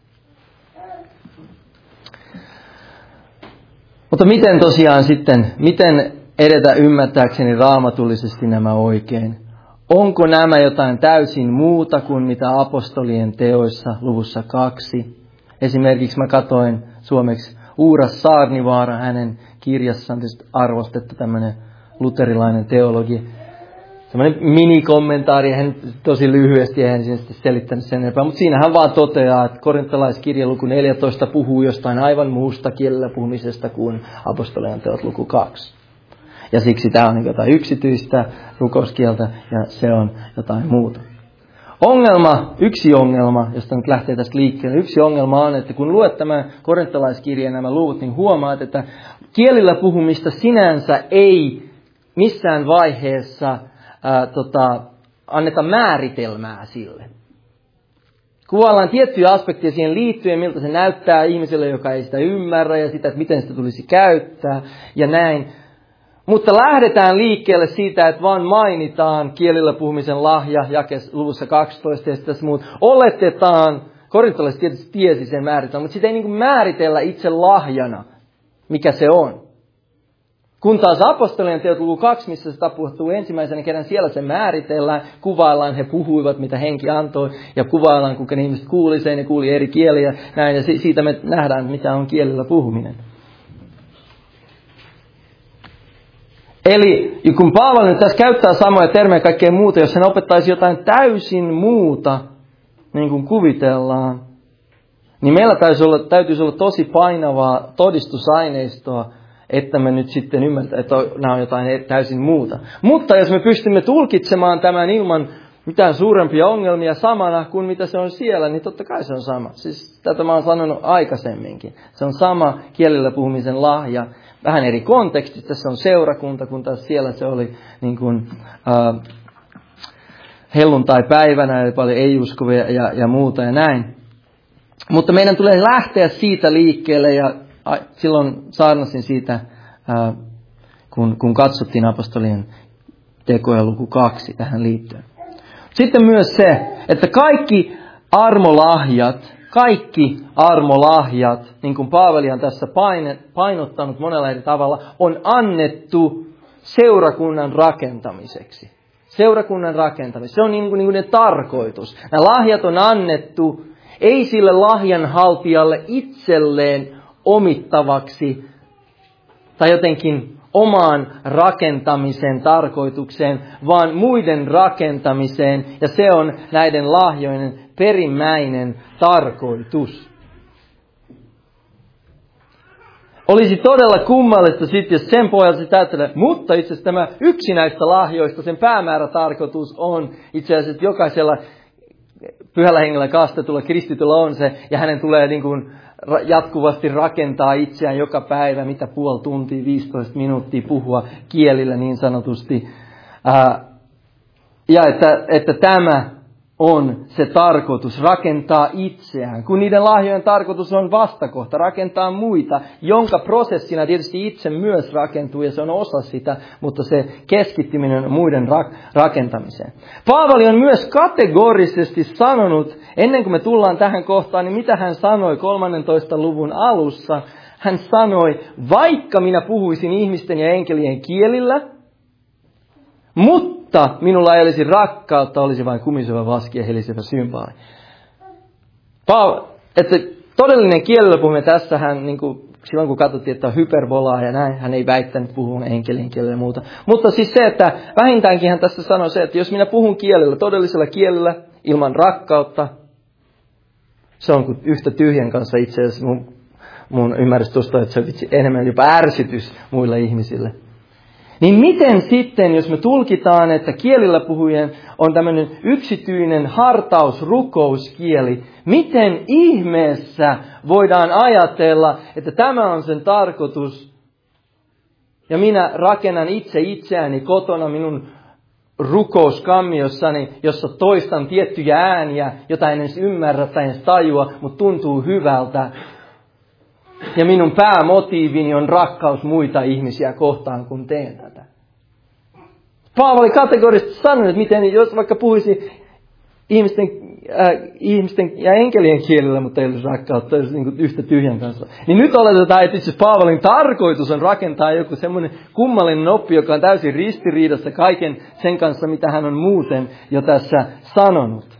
Speaker 1: Mutta miten tosiaan sitten, miten edetä ymmärtääkseni raamatullisesti nämä oikein? Onko nämä jotain täysin muuta kuin mitä apostolien teoissa luvussa 2? Esimerkiksi mä katsoin suomeksi Uuras Saarnivaara, hänen kirjassaan tietysti arvostettu tämmöinen luterilainen teologi. Semmoinen minikommentaari, hän tosi lyhyesti, eihän siinä sitten selittänyt sen enempää, mutta siinä hän vaan toteaa, että korintalaiskirja luku 14 puhuu jostain aivan muusta kielellä puhumisesta kuin apostolien teot luku 2. Ja siksi tämä on jotain yksityistä rukouskieltä ja se on jotain muuta. Yksi ongelma, josta nyt lähtee tästä liikkeelle, yksi ongelma on, että kun luet tämän korintalaiskirjan nämä luvut, niin huomaat, että kielillä puhumista sinänsä ei missään vaiheessa anneta määritelmää sille. Kuvaillaan tiettyjä aspekteja siihen liittyen, miltä se näyttää ihmiselle, joka ei sitä ymmärrä, ja sitä, että miten sitä tulisi käyttää, ja näin. Mutta lähdetään liikkeelle siitä, että vaan mainitaan kielillä puhumisen lahja, luvussa 12 ja tässä muut. Oletetaan, korintalaiset tietysti tiesi sen määritelmän, mutta sitä ei niin kuin määritellä itse lahjana, mikä se on. Kun taas apostolien teot luku 2, missä se tapahtuu ensimmäisenä kerran, siellä se määritellään, kuvaillaan, he puhuivat, mitä henki antoi, ja kuvaillaan, kuinka ne ihmiset kuuli sen, ja kuuli eri kieliä, näin, ja siitä me nähdään, mitä on kielillä puhuminen. Eli kun Paavali nyt tässä käyttää samoja termejä kaikkea muuta, jos hän opettaisi jotain täysin muuta, niin kuin kuvitellaan, niin meillä täytyisi olla tosi painavaa todistusaineistoa, että me nyt sitten ymmärtämme, että nämä on jotain täysin muuta. Mutta jos me pystymme tulkitsemaan tämän ilman mitään suurempia ongelmia samana kuin mitä se on siellä, niin totta kai se on sama. Siis tätä mä oon sanonut aikaisemminkin. Se on sama kielellä puhumisen lahja. Vähän eri kontekstista, se on seurakunta, kun taas siellä se oli niin kuin, helluntai-päivänä, eli paljon ei-uskovia ja muuta ja näin. Mutta meidän tulee lähteä siitä liikkeelle, ja silloin saarnasin siitä, kun katsottiin apostolien tekoja luku 2 tähän liittyen. Sitten myös se, että kaikki armolahjat, niin kuin Paavali on tässä painottanut monella eri tavalla, on annettu seurakunnan rakentamiseksi. seurakunnan rakentamista. Se on niin kuin ne tarkoitus. Nämä lahjat on annettu ei sille lahjanhaltijalle itselleen omittavaksi tai jotenkin omaan rakentamisen tarkoitukseen, vaan muiden rakentamiseen, ja se on näiden lahjojen perimmäinen tarkoitus. Olisi todella kummallista sitten, jos sen pohjalta sitä ajattelee, mutta itse asiassa tämä yksi näistä lahjoista, sen päämäärätarkoitus on itse asiassa, että jokaisella Pyhällä Hengellä kastetulla kristityllä on se, ja hänen tulee niin kuin jatkuvasti rakentaa itseään joka päivä, mitä puoli tuntia, 15 minuuttia puhua kielillä niin sanotusti. Ja että tämä on se tarkoitus, rakentaa itseään. Kun niiden lahjojen tarkoitus on vastakohta, rakentaa muita, jonka prosessina tietysti itse myös rakentuu ja se on osa sitä, mutta se keskittyminen on muiden rakentamiseen. Paavali on myös kategorisesti sanonut, ennen kuin me tullaan tähän kohtaan, niin mitä hän sanoi 13. luvun alussa. Hän sanoi, vaikka minä puhuisin ihmisten ja enkelien kielillä, mutta minulla ei olisi rakkautta, olisi vain kumiseva vaski ja helisevä symbaali. Että todellinen kielellä puhuminen tässähän, niin kuin silloin kun katsottiin, että on hyperbolaa ja näin, hän ei väittänyt puhua enkelin kielellä ja muuta. Mutta siis se, että vähintäänkin hän tässä sanoi se, että jos minä puhun kielellä, todellisella kielellä, ilman rakkautta, se on yhtä tyhjän kanssa itse asiassa mun ymmärrys tuosta, että se on enemmän jopa ärsytys muille ihmisille. Niin miten sitten, jos me tulkitaan, että kielillä puhujien on tämmöinen yksityinen hartausrukouskieli, miten ihmeessä voidaan ajatella, että tämä on sen tarkoitus, ja minä rakennan itseäni kotona minun rukouskammiossani, jossa toistan tiettyjä ääniä, jota en edes ymmärrä tai edes tajua, mutta tuntuu hyvältä. Ja minun päämotiivini on rakkaus muita ihmisiä kohtaan, kun teen tätä. Paavali kategorisesti sanoi, että miten, jos vaikka puhuisi ihmisten ja enkelien kielellä, mutta ei olisi rakkautta, olisi niin yhtä tyhjän kanssa. Niin nyt oletetaan, että itse Paavalin tarkoitus on rakentaa joku semmoinen kummallinen oppi, joka on täysin ristiriidassa kaiken sen kanssa, mitä hän on muuten jo tässä sanonut.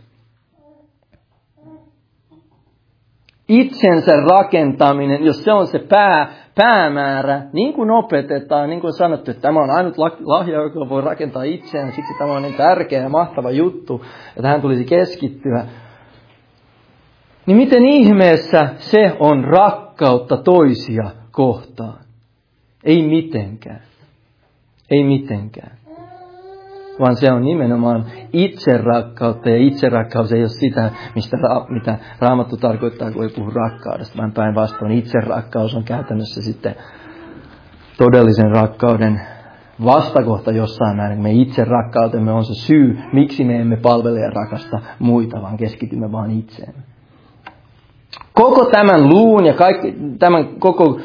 Speaker 1: Itsensä rakentaminen, jos se on se päämäärä, niin kuin opetetaan, niin kuin sanottu, että tämä on ainut lahja, joka voi rakentaa itseään, siksi tämä on niin tärkeä ja mahtava juttu, että tähän tulisi keskittyä. Niin miten ihmeessä se on rakkautta toisia kohtaan? Ei mitenkään. Ei mitenkään. Vaan se on nimenomaan itserakkautta, ja itserakkaus ei ole sitä, mitä Raamattu tarkoittaa, kun ei puhu rakkaudesta, vaan päinvastoin itserakkaus on käytännössä sitten todellisen rakkauden vastakohta jossain määrin. Me itserakkautemme on se syy, miksi me emme palvele ja rakasta muita, vaan keskitymme vaan itseemme. Koko tämän luvun ja tämän koko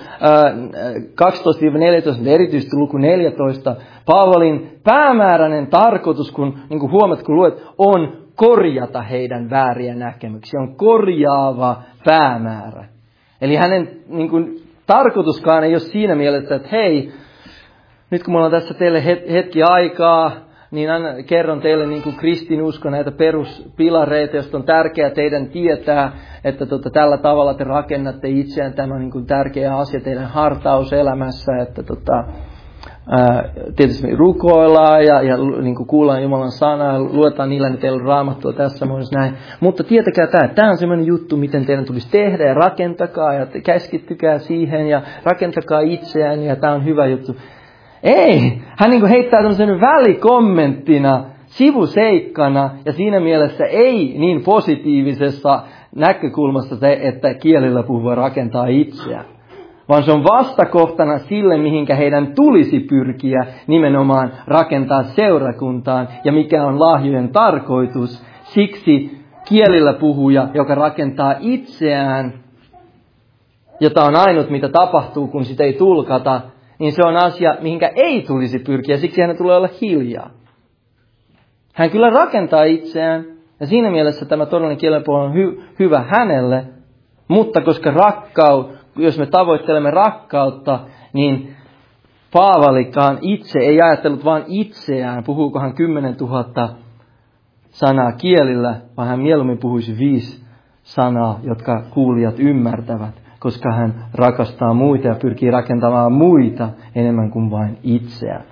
Speaker 1: 12-14, erityisesti luku 14, Paavalin päämääräinen tarkoitus, kun niin kuin huomaat, kun luet, on korjata heidän vääriä näkemyksiä. On korjaava päämäärä. Eli hänen niin kuin, tarkoituskaan ei ole siinä mielessä, että hei, nyt kun mulla on tässä teille hetki aikaa, niin kerron teille niin kuin kristinusko näitä peruspilareita, joista on tärkeää teidän tietää, että tällä tavalla te rakennatte itseään. Tämä on niin kuin tärkeä asia teidän hartauselämässä, että tietysti rukoillaan ja niin kuin kuullaan Jumalan sanaa ja luetaan niillä, niin teillä on Raamattua tässä muodossa näin. Mutta tietäkää tämä on semmoinen juttu, miten teidän tulisi tehdä ja rakentakaa ja keskittykää siihen ja rakentakaa itseään ja tämä on hyvä juttu. Ei, hän niin kuin heittää tämmöisen välikommenttina, sivuseikkana ja siinä mielessä ei niin positiivisessa näkökulmassa se, että kielillä puhuva rakentaa itseään. Vaan se on vastakohtana sille, mihinkä heidän tulisi pyrkiä nimenomaan rakentaa seurakuntaan ja mikä on lahjojen tarkoitus. Siksi kielillä puhuja, joka rakentaa itseään, jota on ainut mitä tapahtuu, kun sitä ei tulkata, niin se on asia, mihinkä ei tulisi pyrkiä, siksi hänen tulee olla hiljaa. Hän kyllä rakentaa itseään, ja siinä mielessä tämä todellinen kielenpuoli on hyvä hänelle, mutta koska jos me tavoittelemme rakkautta, niin Paavalikaan itse ei ajatellut vain itseään, puhuuko hän 10 000 sanaa kielillä, vaan hän mieluummin puhuisi 5 sanaa, jotka kuulijat ymmärtävät, koska hän rakastaa muita ja pyrkii rakentamaan muita enemmän kuin vain itseään.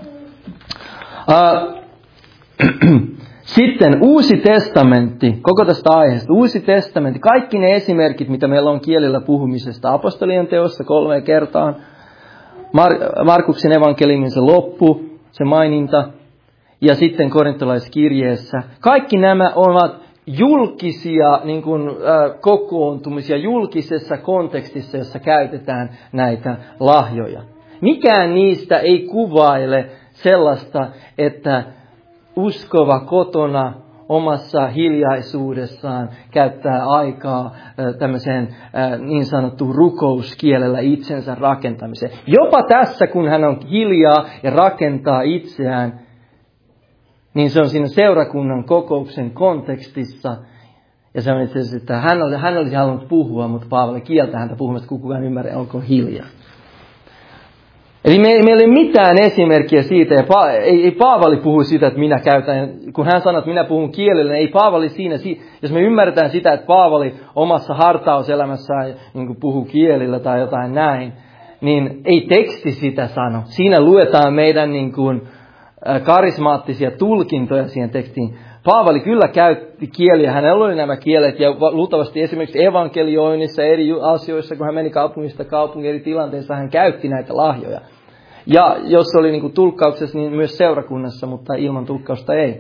Speaker 1: Sitten Uusi testamentti, koko tästä aiheesta, Uusi testamentti, kaikki ne esimerkit, mitä meillä on kielillä puhumisesta, apostolien teossa 3 kertaan, Markuksen evankeliumin se loppu, se maininta, ja sitten korintolaiskirjeessä. Kaikki nämä ovat julkisia kokoontumisia, julkisessa kontekstissa, jossa käytetään näitä lahjoja. Mikään niistä ei kuvaile sellaista, että uskova kotona omassa hiljaisuudessaan käyttää aikaa tämmöiseen niin sanottuun rukouskielellä itsensä rakentamiseen. Jopa tässä, kun hän on hiljaa ja rakentaa itseään, niin se on siinä seurakunnan kokouksen kontekstissa. Ja se on itse asiassa, että hän olisi halunnut puhua, mutta Paavali kieltää häntä puhumasta, kun kukaan ymmärrä, olkoon hiljaa. Eli meillä ei ole mitään esimerkkiä siitä, ja ei Paavali puhu siitä, että minä käytän, kun hän sanoo, että minä puhun kielellä, niin ei Paavali siinä, jos me ymmärretään sitä, että Paavali omassa hartauselämässään niin puhuu kielillä tai jotain näin, niin ei teksti sitä sano. Siinä luetaan meidän niin kuin karismaattisia tulkintoja siihen tekstiin. Paavali kyllä käytti kieliä, hänellä oli nämä kielet, ja luultavasti esimerkiksi evankelioinnissa eri asioissa, kun hän meni kaupungista kaupunkiin eri tilanteissa, hän käytti näitä lahjoja. Ja jos oli niin kuin tulkkauksessa, niin myös seurakunnassa, mutta ilman tulkkausta ei.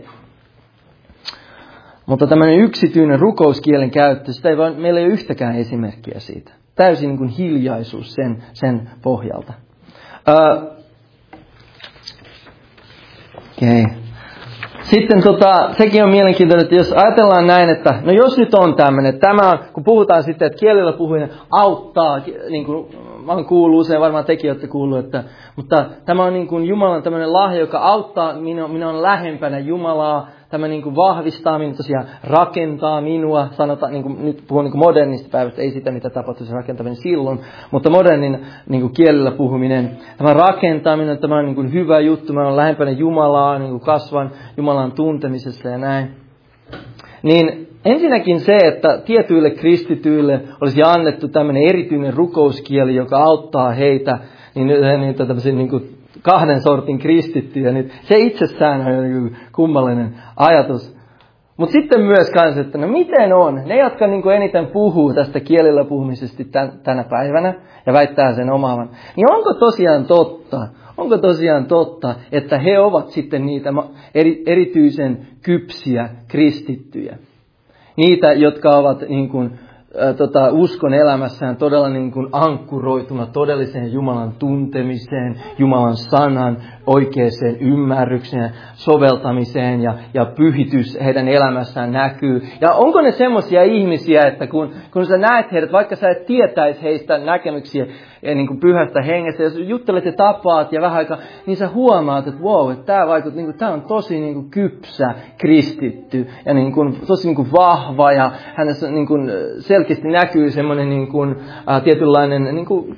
Speaker 1: Mutta tämmöinen yksityinen rukouskielen käyttö, meillä ei ole yhtäkään esimerkkiä siitä. Täysin niin kuin hiljaisuus sen pohjalta. Okay. Sitten sekin on mielenkiintoinen, että jos ajatellaan näin, että no jos nyt on tämmöinen, kun puhutaan sitten, että kielellä puhuminen auttaa, niin kuin mä oon kuullut usein, varmaan tekin olette kuullut, mutta tämä on niin kuin Jumalan tämmöinen lahja, joka auttaa, minä on lähempänä Jumalaa, tämä niin kuin vahvistaa minua, tosiaan rakentaa minua, sanotaan, niin kuin, nyt puhun niin kuin modernista päivästä, ei sitä mitä tapahtui se rakentaminen silloin, mutta modernin niin kuin kielellä puhuminen, tämä rakentaminen, tämä on niin kuin hyvä juttu, mä olen lähempänä Jumalaa, niin kuin kasvan Jumalan tuntemisessa ja näin. Niin ensinnäkin se, että tietyille kristityille olisi annettu tämmöinen erityinen rukouskieli, joka auttaa heitä, niitä tämmöisiä niin kuin 2 sortin kristittyjä, niin se itsessään on niin kummallinen ajatus. Mutta sitten myös kanssa, että no miten on? Ne, jotka niin kuin eniten puhuu tästä kielellä puhumisesta tänä päivänä ja väittää sen omaavan, niin onko tosiaan totta, että he ovat sitten niitä erityisen kypsiä kristittyjä? Niitä, jotka ovat niin kuin, uskon elämässään todella niin kuin ankkuroituna todelliseen Jumalan tuntemiseen, Jumalan sanan oikeaan ymmärrykseen, soveltamiseen ja pyhitys heidän elämässään näkyy. Ja onko ne semmoisia ihmisiä, että kun sä näet heidät, vaikka sä et tietäisi heistä näkemyksiä niin kuin pyhästä hengestä, jos juttelet ja tapaat ja vähän aikaa, niin sä huomaat, että wow, että tämä vaikuttaa, niin kuin, tämä on tosi niin kuin kypsä kristitty ja niin kuin, tosi niin kuin vahva ja hänessä niin kuin selkeästi näkyy semmoinen niin kuin, tietynlainen niin kuin,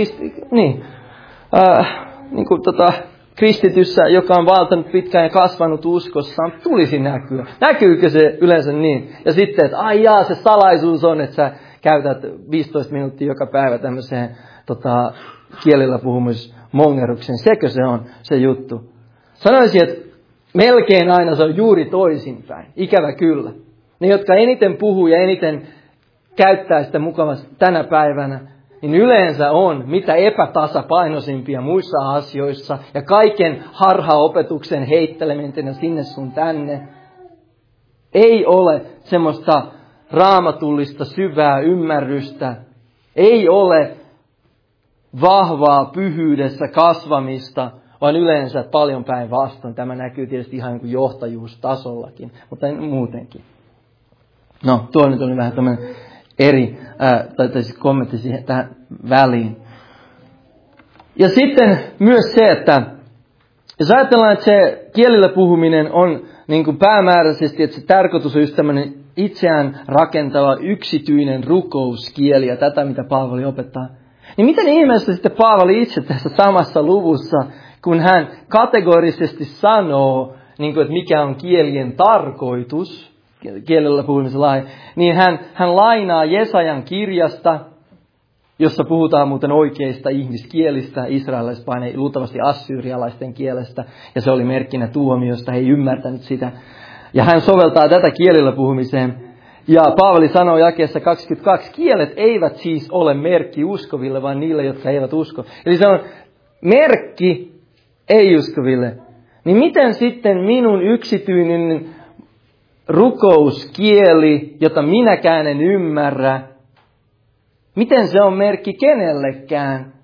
Speaker 1: kristityssä, joka on valtanut pitkään ja kasvanut uskossaan, tulisi näkyä. Näkyykö se yleensä niin? Ja sitten, että se salaisuus on, että sä käytät 15 minuuttia joka päivä tämmöiseen kielellä puhumismongeruksen. Sekö se on se juttu? Sanoisin, että melkein aina se on juuri toisinpäin. Ikävä kyllä. Ne, jotka eniten puhuu ja eniten käyttää sitä mukavasti tänä päivänä, niin yleensä on mitä epätasapainoisimpia muissa asioissa ja kaiken harhaopetuksen heitteleminen sinne sun tänne. Ei ole semmoista raamatullista syvää ymmärrystä. Ei ole vahvaa pyhyydessä kasvamista, vaan yleensä paljon päinvastoin. Tämä näkyy tietysti ihan niin kuin johtajuustasollakin, mutta muutenkin. No, tuo nyt oli vähän tämmöinen eri, tai siis kommentti siihen tähän väliin. Ja sitten myös se, että jos ajatellaan, että se kielillä puhuminen on niin kuin päämääräisesti, että se tarkoitus on just tämmöinen itseään rakentava yksityinen rukouskieli ja tätä, mitä Paavali opettaa, Niin miten ihmeessä sitten Paavali itse tässä samassa luvussa, kun hän kategorisesti sanoo, niin kuin, että mikä on kielien tarkoitus, kielellä puhumisen laji, niin hän lainaa Jesajan kirjasta, jossa puhutaan muuten oikeista ihmiskielistä, israelilaisista, luultavasti assyrialaisten kielestä, ja se oli merkkinä tuomiosta, he ei ymmärtänyt sitä. Ja hän soveltaa tätä kielellä puhumiseen. Ja Paavali sanoo jakeessa 22, kielet eivät siis ole merkki uskoville, vaan niille, jotka eivät usko. Eli se on merkki ei-uskoville. Niin miten sitten minun yksityinen rukouskieli, jota minäkään en ymmärrä, miten se on merkki kenellekään?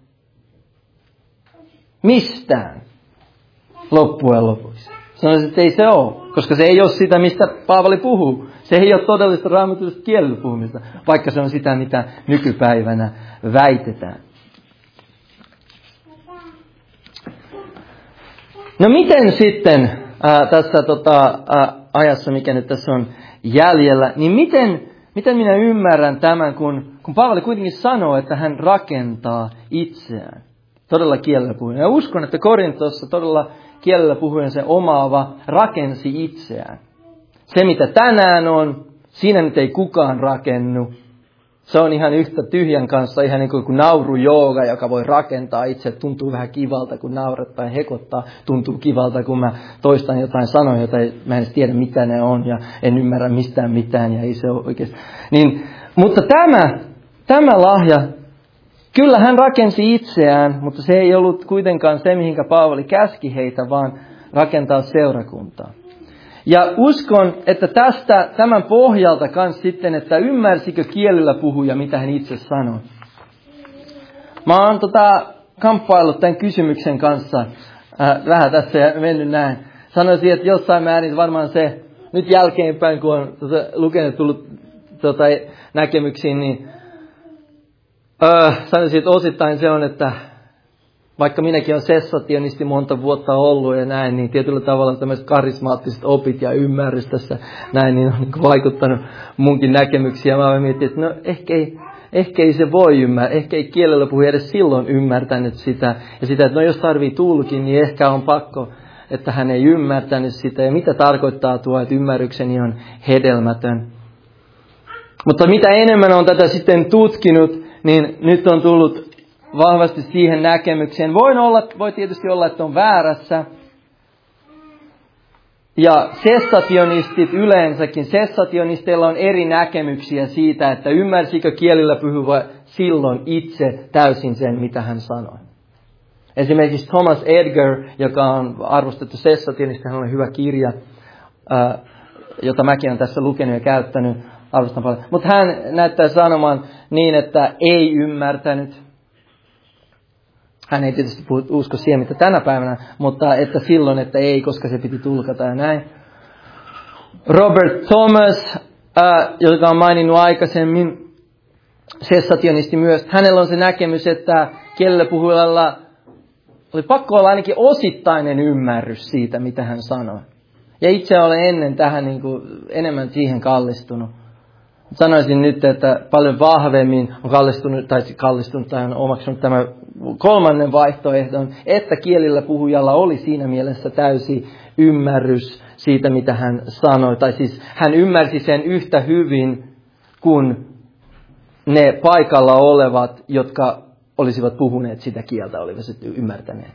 Speaker 1: Mistään loppujen lopuksi. Sanoisin, että ei se ole, koska se ei ole sitä, mistä Paavali puhuu. Se ei ole todellista raamatullista kielellä puhumista, vaikka se on sitä, mitä nykypäivänä väitetään. No miten sitten tässä ajassa, mikä nyt tässä on jäljellä, niin miten minä ymmärrän tämän, kun Paavali kuitenkin sanoo, että hän rakentaa itseään todella kielellä puhuen. Ja uskon, että Korintossa todella kielellä puhuen se omaava rakensi itseään. Se, mitä tänään on, siinä nyt ei kukaan rakennu. Se on ihan yhtä tyhjän kanssa, ihan niin kuin naurujooga, joka voi rakentaa itse. Tuntuu vähän kivalta, kun naurattaa ja hekottaa. Tuntuu kivalta, kun mä toistan jotain sanoja, joita mä en tiedä, mitä ne on, ja en ymmärrä mistään mitään, ja ei se ole oikeasti. Mutta tämä lahja, kyllä hän rakensi itseään, mutta se ei ollut kuitenkaan se, mihinkä Paavali käski heitä, vaan rakentaa seurakuntaa. Ja uskon, että tämän pohjalta kans sitten, että ymmärsikö kielellä puhuja, mitä hän itse sanoi. Mä oon kamppaillut tämän kysymyksen kanssa vähän tässä ja mennyt näin. Sanoisin, että jossain määrin varmaan se, nyt jälkeenpäin kun on lukenut tullut näkemyksiin, niin sanoisin, että osittain se on, että vaikka minäkin olen sessationisti monta vuotta ollut ja näin, niin tietyllä tavalla tämmöiset karismaattiset opit ja ymmärrys tässä näin, niin on vaikuttanut munkin näkemyksiä. Mä mietin, että no ehkä ei se voi ymmärtää, ehkä ei kielellä puhuja edes silloin ymmärtänyt sitä. Ja sitä, että no jos tarvii tulkin, niin ehkä on pakko, että hän ei ymmärtänyt sitä. Ja mitä tarkoittaa tuo, että ymmärrykseni on hedelmätön. Mutta mitä enemmän on tätä sitten tutkinut, niin nyt on tullut vahvasti siihen näkemykseen. Voi tietysti olla, että on väärässä. Ja sessationistit yleensäkin, sessationisteilla on eri näkemyksiä siitä, että ymmärsikö kielillä puhuva silloin itse täysin sen, mitä hän sanoi. Esimerkiksi Thomas Edgar, joka on arvostettu sessationisti, hän on hyvä kirja, jota mäkin olen tässä lukenut ja käyttänyt, arvostan paljon. Mutta hän näyttää sanomaan niin, että ei ymmärtänyt. Hän ei tietysti usko siihen, mitä tänä päivänä, mutta että silloin, että ei, koska se piti tulkata ja näin. Robert Thomas, joka on maininnut aikaisemmin, sessationisti myös, hänellä on se näkemys, että kielellä puhujalla oli pakko olla ainakin osittainen ymmärrys siitä, mitä hän sanoi. Ja itse olen ennen tähän enemmän siihen kallistunut. Sanoisin nyt, että paljon vahvemmin on kallistunut tai on omaksunut tämä kolmannen vaihtoehdon, että kielillä puhujalla oli siinä mielessä täysi ymmärrys siitä, mitä hän sanoi. Tai siis hän ymmärsi sen yhtä hyvin kuin ne paikalla olevat, jotka olisivat puhuneet sitä kieltä, olivat ymmärtäneet.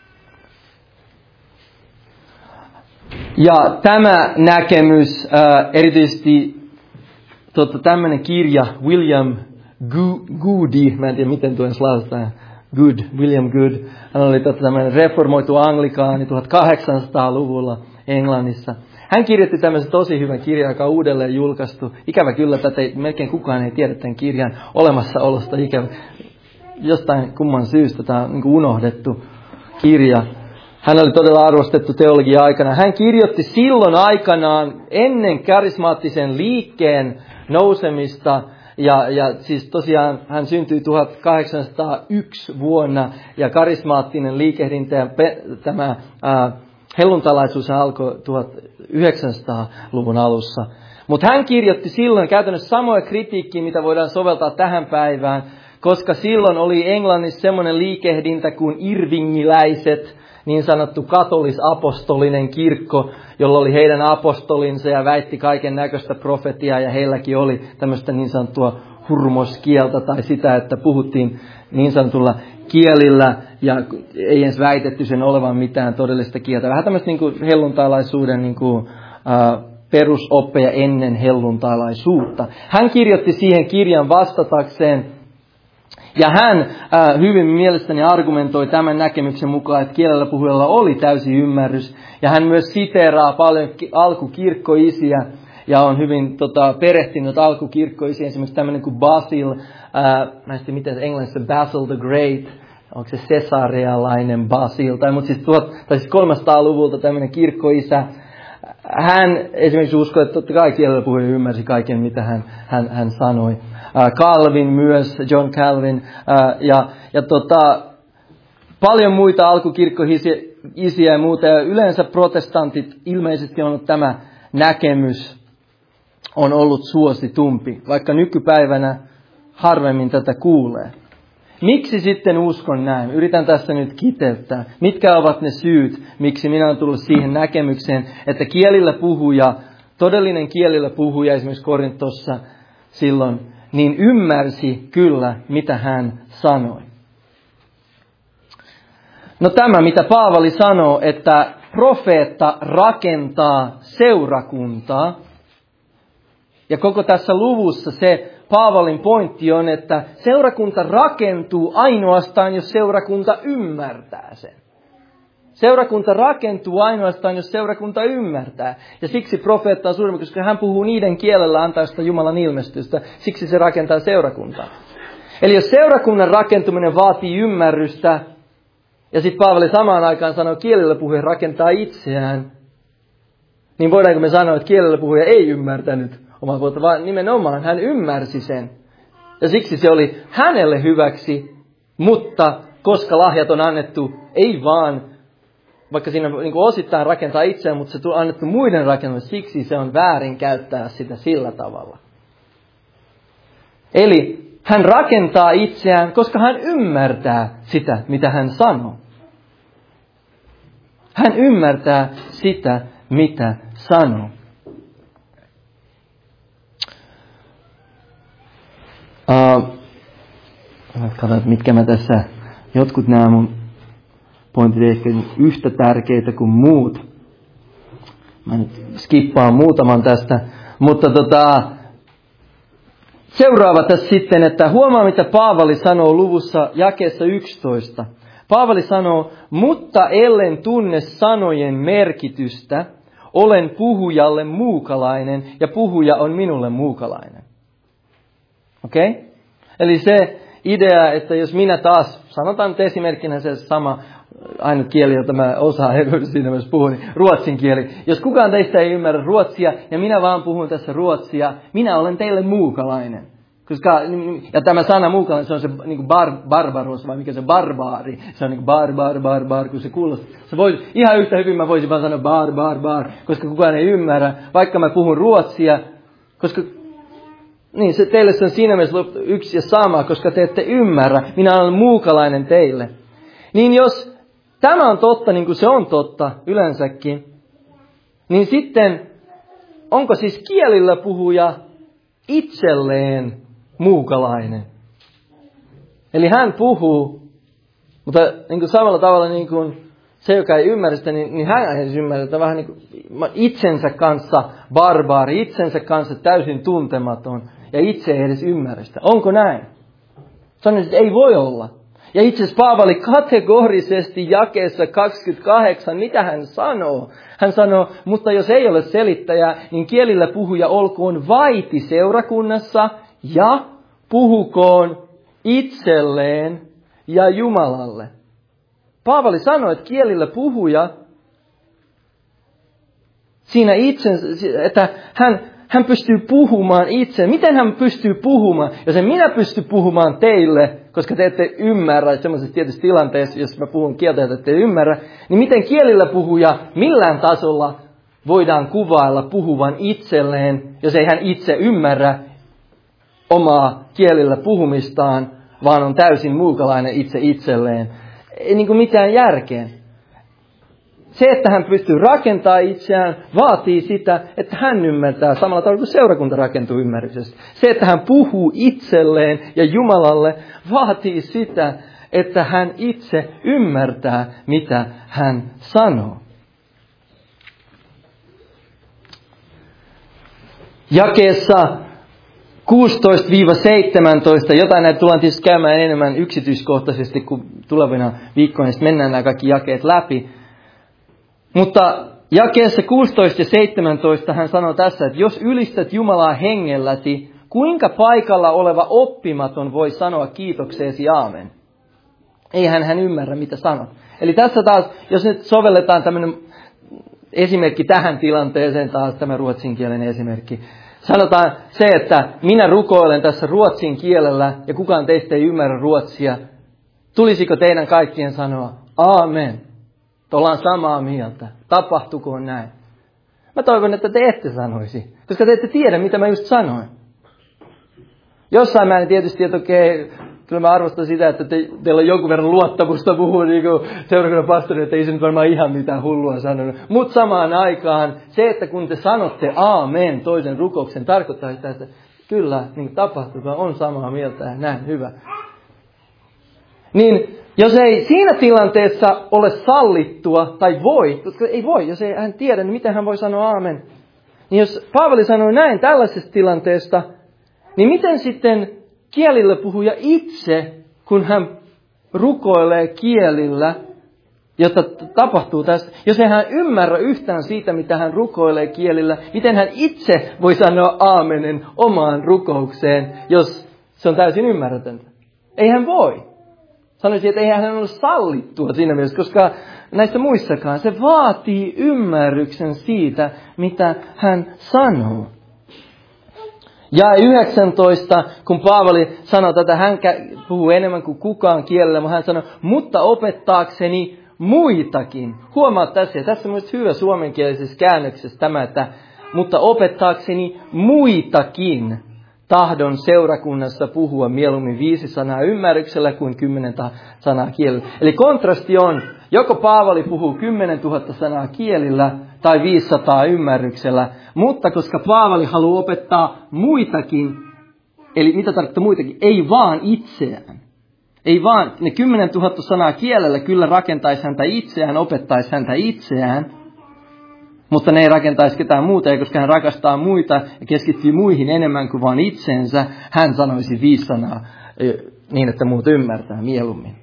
Speaker 1: Ja tämä näkemys erityisesti tämmöinen kirja, William Goody, mä en tiedä miten tuon lausutaan, William Good, hän oli tämmöinen reformoitu anglikaani 1800-luvulla Englannissa. Hän kirjoitti tämmöisen tosi hyvän kirjan, joka on uudelleen julkaistu. Ikävä kyllä, melkein kukaan ei tiedä tämän kirjan olemassaolosta. Jostain kumman syystä tämä on unohdettu kirja. Hän oli todella arvostettu teologian aikana. Hän kirjoitti silloin aikanaan ennen karismaattisen liikkeen nousemista. Ja siis tosiaan hän syntyi 1801 vuonna ja karismaattinen liikehdintä ja tämä helluntalaisuus alkoi 1900-luvun alussa. Mutta hän kirjoitti silloin käytännössä samoja kritiikkiä, mitä voidaan soveltaa tähän päivään, koska silloin oli Englannissa semmoinen liikehdintä kuin irvingiläiset, niin sanottu katolis-apostolinen kirkko, jolla oli heidän apostolinsa ja väitti kaiken näköistä profetiaa, ja heilläkin oli tämmöistä niin sanottua hurmoskieltä tai sitä, että puhuttiin niin sanotulla kielillä ja ei edes väitetty sen olevan mitään todellista kieltä. Vähän tämmöistä niin kuin helluntailaisuuden niin kuin, perusoppeja ennen helluntailaisuutta. Hän kirjoitti siihen kirjan vastatakseen, ja hän hyvin mielestäni argumentoi tämän näkemyksen mukaan, että kielellä puhujalla oli täysi ymmärrys. Ja hän myös siteeraa paljon alkukirkkoisiä ja on hyvin perehtynyt alkukirkkoisiin. Esimerkiksi tämmöinen kuin Basil, mä en tiedä miten englannissa Basil the Great, onko se cesarealainen Basil, tai siis 300-luvulta tämmöinen kirkkoisä. Hän esimerkiksi uskoi, että totta kai kielellä puhuja ymmärsi kaiken, mitä hän sanoi. Calvin myös, John Calvin, paljon muita alkukirkkoisiä ja muuta. Ja yleensä protestantit ilmeisesti on ollut tämä näkemys on ollut suositumpi, vaikka nykypäivänä harvemmin tätä kuulee. Miksi sitten uskon näin? Yritän tässä nyt kiteyttää. Mitkä ovat ne syyt, miksi minä olen tullut siihen näkemykseen, että kielillä puhuja, todellinen kielillä puhuja esimerkiksi Korintossa silloin, niin ymmärsi kyllä, mitä hän sanoi. No tämä, mitä Paavali sanoo, että profeetta rakentaa seurakuntaa. Ja koko tässä luvussa se Paavalin pointti on, että seurakunta rakentuu ainoastaan, jos seurakunta ymmärtää sen. Seurakunta rakentuu ainoastaan, jos seurakunta ymmärtää. Ja siksi profeetta on suurempi, koska hän puhuu niiden kielellä antaista Jumalan ilmestystä. Siksi se rakentaa seurakuntaa. Eli jos seurakunnan rakentuminen vaatii ymmärrystä, ja sitten Paavali samaan aikaan sanoo, että kielellä puhuja rakentaa itseään, niin voidaanko me sanoa, että kielellä puhuja ei ymmärtänyt omaa puolta, vaan nimenomaan hän ymmärsi sen. Ja siksi se oli hänelle hyväksi, mutta koska lahjat on annettu, ei vaan, vaikka siinä niin kuin osittain rakentaa itseään, mutta se on annettu muiden rakentamaan, siksi se on väärin käyttää sitä sillä tavalla. Eli hän rakentaa itseään, koska hän ymmärtää sitä, mitä hän sanoo. Hän ymmärtää sitä, mitä sanoo. Katsotaan, mitkä mä tässä, jotkut nämä mun pointit ehkä yhtä tärkeitä kuin muut. Mä nyt skippaan muutaman tästä, mutta seuraava tässä sitten, että huomaa mitä Paavali sanoo luvussa jakeessa 11. Paavali sanoo, mutta ellen tunne sanojen merkitystä, olen puhujalle muukalainen ja puhuja on minulle muukalainen. Okei? Okay? Eli se idea, että jos minä taas, sanotaan nyt esimerkkinä se sama ainut kieli, jota mä osaan, siinä myös puhun, niin ruotsin kieli. Jos kukaan teistä ei ymmärrä ruotsia ja minä vaan puhun tässä ruotsia, minä olen teille muukalainen. Koska, ja tämä sana muukalainen, se on se niin barbaros, vai mikä se barbaari. Se on niin barbar, kun se kuulostaa. Se voi, ihan yhtä hyvin mä voisin vaan sanoa barbar, koska kukaan ei ymmärrä, vaikka mä puhun ruotsia, koska niin, se teille se on siinä mielessä yksi ja sama, koska te ette ymmärrä. Minä olen muukalainen teille. Niin jos tämä on totta, niin kuin se on totta yleensäkin, niin sitten onko siis kielillä puhuja itselleen muukalainen? Eli hän puhuu, mutta niin kuin samalla tavalla niin kuin se, joka ei ymmärrä sitä, niin hän ei ymmärrä, että vähän niin kuin itsensä kanssa barbaari, itsensä kanssa täysin tuntematon. Ja itse ei edes ymmärrä sitä. Onko näin? Sanoin, että ei voi olla. Ja itse asiassa Paavali kategorisesti jakeessa 28, mitä hän sanoo? Hän sanoo, mutta jos ei ole selittäjää, niin kielillä puhuja olkoon vaiti seurakunnassa ja puhukoon itselleen ja Jumalalle. Paavali sanoi, että kielillä puhuja siinä itsensä, että hän pystyy puhumaan itse. Miten hän pystyy puhumaan? Jos en minä pysty puhumaan teille, koska te ette ymmärrä, semmoisessa tietyssä tilanteessa, jos mä puhun kieltä, että ette ymmärrä, niin miten kielillä puhuja millään tasolla voidaan kuvailla puhuvan itselleen, jos ei hän itse ymmärrä omaa kielillä puhumistaan, vaan on täysin muukalainen itse itselleen. Ei niin kuin mitään järkeä. Se, että hän pystyy rakentamaan itseään, vaatii sitä, että hän ymmärtää samalla tavalla kuin seurakunta rakentuu ymmärryksestä. Se, että hän puhuu itselleen ja Jumalalle, vaatii sitä, että hän itse ymmärtää, mitä hän sanoo. Jakeessa 16-17, jotain näitä tullaan tietysti käymään enemmän yksityiskohtaisesti, kun tulevina viikkoina mennään nämä kaikki jakeet läpi. Mutta jakeessa 16 ja 17 hän sanoo tässä, että jos ylistät Jumalaa hengelläsi, kuinka paikalla oleva oppimaton voi sanoa kiitokseesi aamen? Eihän hän ymmärrä, mitä sanot. Eli tässä taas, jos nyt sovelletaan tämmöinen esimerkki tähän tilanteeseen, taas tämä ruotsinkielinen esimerkki. Sanotaan se, että minä rukoilen tässä ruotsin kielellä ja kukaan teistä ei ymmärrä ruotsia. Tulisiko teidän kaikkien sanoa aamen? Ollaan samaa mieltä. Tapahtukoon näin. Mä toivon, että te ette sanoisi, koska te ette tiedä, mitä mä just sanoin. Jossain määrin tietysti, että okei, kyllä mä arvostan sitä, että teillä on jonkun verran luottamusta puhua niin kuin seurakunnan pastori, että ei se nyt varmaan ihan mitään hullua sanonut. Mutta samaan aikaan se, että kun te sanotte aamen toisen rukouksen, tarkoittaa sitä, että kyllä niin tapahtukoon, on samaa mieltä ja näin, hyvä. Niin jos ei siinä tilanteessa ole sallittua, tai voi, koska ei voi, jos ei hän tiedä, niin miten hän voi sanoa aamen. Niin jos Paavali sanoi näin tällaisesta tilanteesta, niin miten sitten kielillä puhuja itse, kun hän rukoilee kielillä, jotta tapahtuu tästä, jos ei hän ymmärrä yhtään siitä, mitä hän rukoilee kielillä, miten hän itse voi sanoa aamenen omaan rukoukseen, jos se on täysin ymmärrätöntä. Ei hän voi. Sanoisin, että eihän hän ole sallittua siinä mielessä, koska näissä muissakaan se vaatii ymmärryksen siitä, mitä hän sanoo. Ja 19, kun Paavali sanoi tätä, hän puhuu enemmän kuin kukaan kielellä, mutta hän sanoi, mutta opettaakseni muitakin. Huomaa tässä, ja tässä on myös hyvä suomenkielisessä käännöksessä tämä, että mutta opettaakseni muitakin tahdon seurakunnassa puhua mieluummin 5 sanaa ymmärryksellä kuin 10 sanaa kielellä. Eli kontrasti on, joko Paavali puhuu 10 000 sanaa kielillä tai 500 ymmärryksellä, mutta koska Paavali haluaa opettaa muitakin, eli mitä tarkoittaa muitakin, ei vaan itseään. Ei vaan ne 10 000 sanaa kielellä kyllä rakentaisi häntä itseään, opettaisi häntä itseään, mutta ne ei rakentaisi ketään muuta, ja koska hän rakastaa muita ja keskittyy muihin enemmän kuin vaan itseensä, hän sanoisi 5 sanaa niin, että muut ymmärtää mieluummin.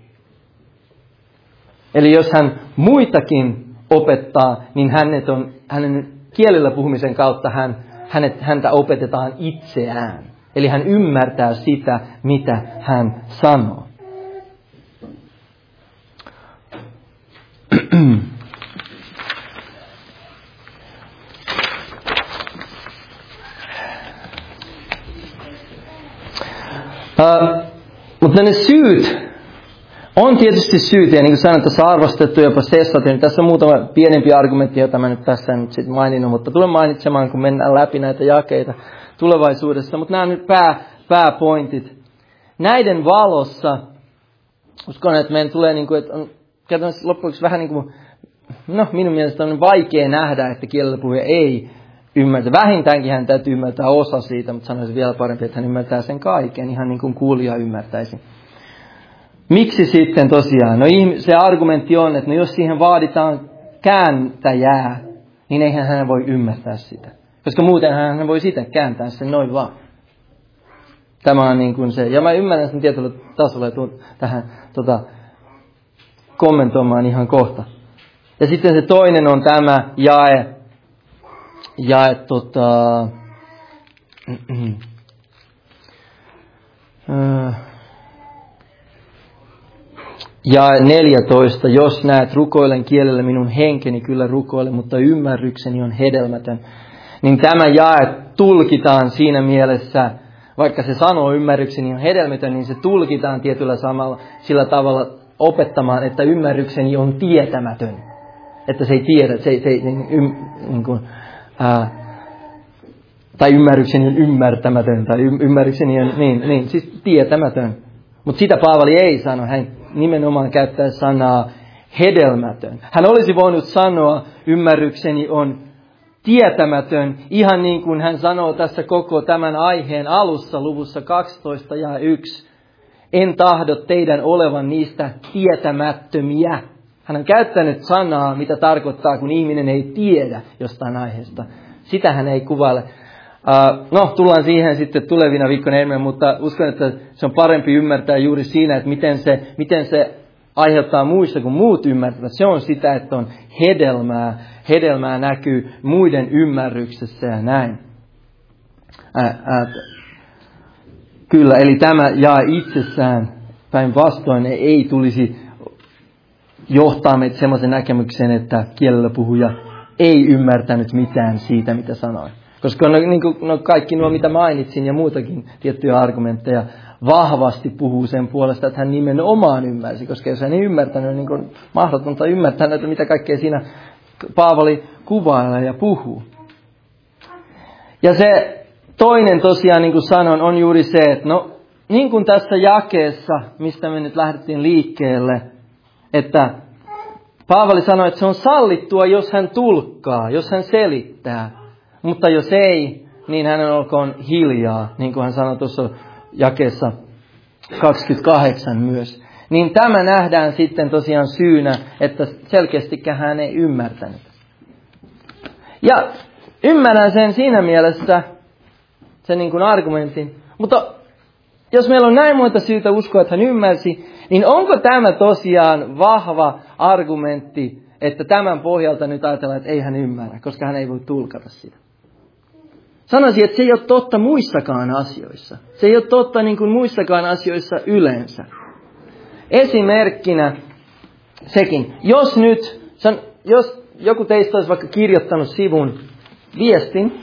Speaker 1: Eli jos hän muitakin opettaa, niin hänen kielellä puhumisen kautta häntä opetetaan itseään. Eli hän ymmärtää sitä, mitä hän sanoo. Mutta ne syyt on tietysti syyt, ja niin kuin sanoin, tässä arvostettu jopa sessattu, niin tässä on muutama pienempi argumentti, jota mä nyt tässä nyt sitten maininnut, mutta tulen mainitsemaan, kun mennään läpi näitä jakeita tulevaisuudessa. Mutta nämä on nyt pääpointit. Näiden valossa, uskon, että meidän tulee, niin kuin, että on käytännössä loppuksi vähän niin kuin, minun mielestä on vaikea nähdä, että kielellä puhuja ei ymmärtää. Vähintäänkin hän täytyy ymmärtää osa siitä, mutta sanoisin vielä parempi, että hän ymmärtää sen kaiken, ihan niin kuin kuulija ymmärtäisi. Miksi sitten tosiaan? No se argumentti on, että jos siihen vaaditaan kääntäjää, niin eihän hän voi ymmärtää sitä. Koska muuten hän voi sitä kääntää sen noin vaan. Tämä on niin kuin se. Ja mä ymmärrän sen tietyllä tasolla ja tuun tähän kommentoimaan ihan kohta. Ja sitten se toinen on tämä jae ja 14, jos näet rukoilen kielellä minun henkeni, kyllä rukoilen, mutta ymmärrykseni on hedelmätön. Niin tämä jae tulkitaan siinä mielessä, vaikka se sanoo ymmärrykseni on hedelmätön, niin se tulkitaan tietyllä samalla sillä tavalla opettamaan, että ymmärrykseni on tietämätön. Että se ei tiedä, tai ymmärrykseni on ymmärtämätön, tai ymmärrykseni on siis tietämätön. Mutta sitä Paavali ei sano. Hän nimenomaan käyttää sanaa hedelmätön. Hän olisi voinut sanoa, ymmärrykseni on tietämätön, ihan niin kuin hän sanoo tässä koko tämän aiheen alussa luvussa 12 ja 1. En tahdo teidän olevan niistä tietämättömiä. Hän on käyttänyt sanaa, mitä tarkoittaa, kun ihminen ei tiedä jostain aiheesta. Sitä hän ei kuvaile. Tullaan siihen sitten tulevina viikkoina enemmän, mutta uskon, että se on parempi ymmärtää juuri siinä, että miten se aiheuttaa muissa kuin muut ymmärtävät. Se on sitä, että on hedelmää. Hedelmää näkyy muiden ymmärryksessä ja näin. Kyllä, eli tämä jaa itsessään päinvastoin ei tulisi johtaa meitä semmoisen näkemykseen, että kielellä puhuja ei ymmärtänyt mitään siitä, mitä sanoin. Koska kaikki nuo, mitä mainitsin ja muutakin tiettyjä argumentteja, vahvasti puhuu sen puolesta, että hän nimenomaan ymmärsi. Koska jos hän ei ymmärtänyt, niin on mahdotonta ymmärtää, että mitä kaikkea siinä Paavali kuvailee ja puhuu. Ja se toinen tosiaan, niin kuin sanoin, on juuri se, että niin kuin tässä jakeessa, mistä me nyt lähdettiin liikkeelle, että Paavali sanoi, että se on sallittua, jos hän tulkkaa, jos hän selittää. Mutta jos ei, niin hänen olkoon hiljaa, niin kuin hän sanoi tuossa jakeessa 28 myös. Niin tämä nähdään sitten tosiaan syynä, että selkeästikään hän ei ymmärtänyt. Ja ymmärrän sen siinä mielessä, sen niin kuin argumentin. Mutta jos meillä on näin monta syytä uskoa, että hän ymmärsi, niin onko tämä tosiaan vahva argumentti, että tämän pohjalta nyt ajatellaan, että ei hän ymmärrä, koska hän ei voi tulkata sitä. Sanoisin, että se ei ole totta muissakaan asioissa. Se ei ole totta niin kuin muissakaan asioissa yleensä. Esimerkkinä sekin, jos joku teistä olisi vaikka kirjoittanut sivun viestin,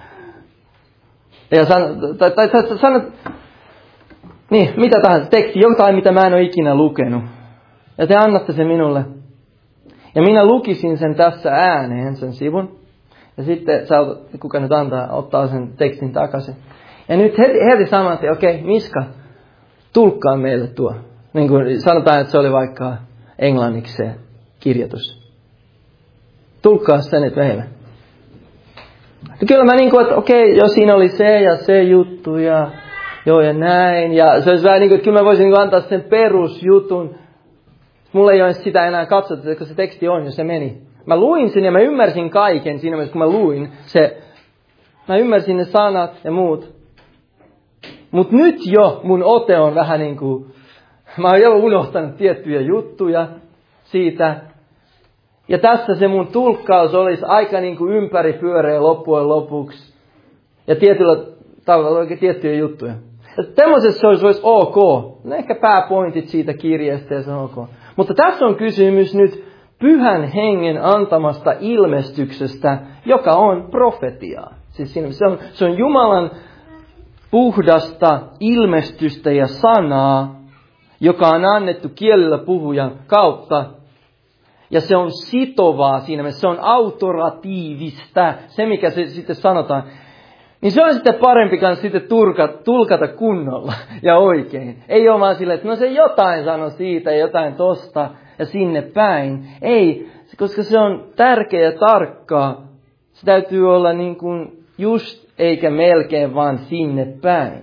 Speaker 1: ja sanot, niin, mitä tahansa, teksti, jotain mitä mä en ole ikinä lukenut, ja te annatte sen minulle, ja minä lukisin sen tässä ääneen, sen sivun, ja sitten kuka nyt ottaa sen tekstin takaisin. Ja nyt heti saman, että okei, Miska, tulkkaa meille tuo. Niin kuin sanotaan, että se oli vaikka englanniksi se kirjoitus. Tulkkaa se nyt meille. Ja kyllä mä niin kuin, että okei, jos siinä oli se ja se juttu ja joo ja näin. Ja se olisi vähän niin kuin, että kyllä mä voisin niin kuin antaa sen perusjutun. Mulla ei ole sitä enää katsottu, että se teksti on ja se meni. Mä luin sen ja mä ymmärsin kaiken siinä mielessä, kun mä luin mä ymmärsin ne sanat ja muut. Mut nyt jo mun ote on vähän niin kuin, mä oon jo unohtanut tiettyjä juttuja siitä. Ja tässä se mun tulkkaus olisi aika niin kuin ympäripyöreä loppujen lopuksi. Ja tietyllä tavalla oikein tiettyjä juttuja. Ja tämmöisessä olisi ok. No ehkä pääpointit siitä kirjeestä ja se on ok. Mutta tässä on kysymys nyt Pyhän Hengen antamasta ilmestyksestä, joka on profetiaa. Siis se on Jumalan puhdasta ilmestystä ja sanaa, joka on annettu kielellä puhujan kautta. Ja se on sitovaa siinä mielessä, se on autoratiivista, se mikä se sitten sanotaan. Niin se on sitten parempi kanssa sitten tulkata kunnolla ja oikein. Ei ole vaan silleen, että no se jotain sano siitä ja jotain tosta ja sinne päin. Ei, koska se on tärkeä ja tarkkaa. Se täytyy olla niin kuin just eikä melkein vaan sinne päin.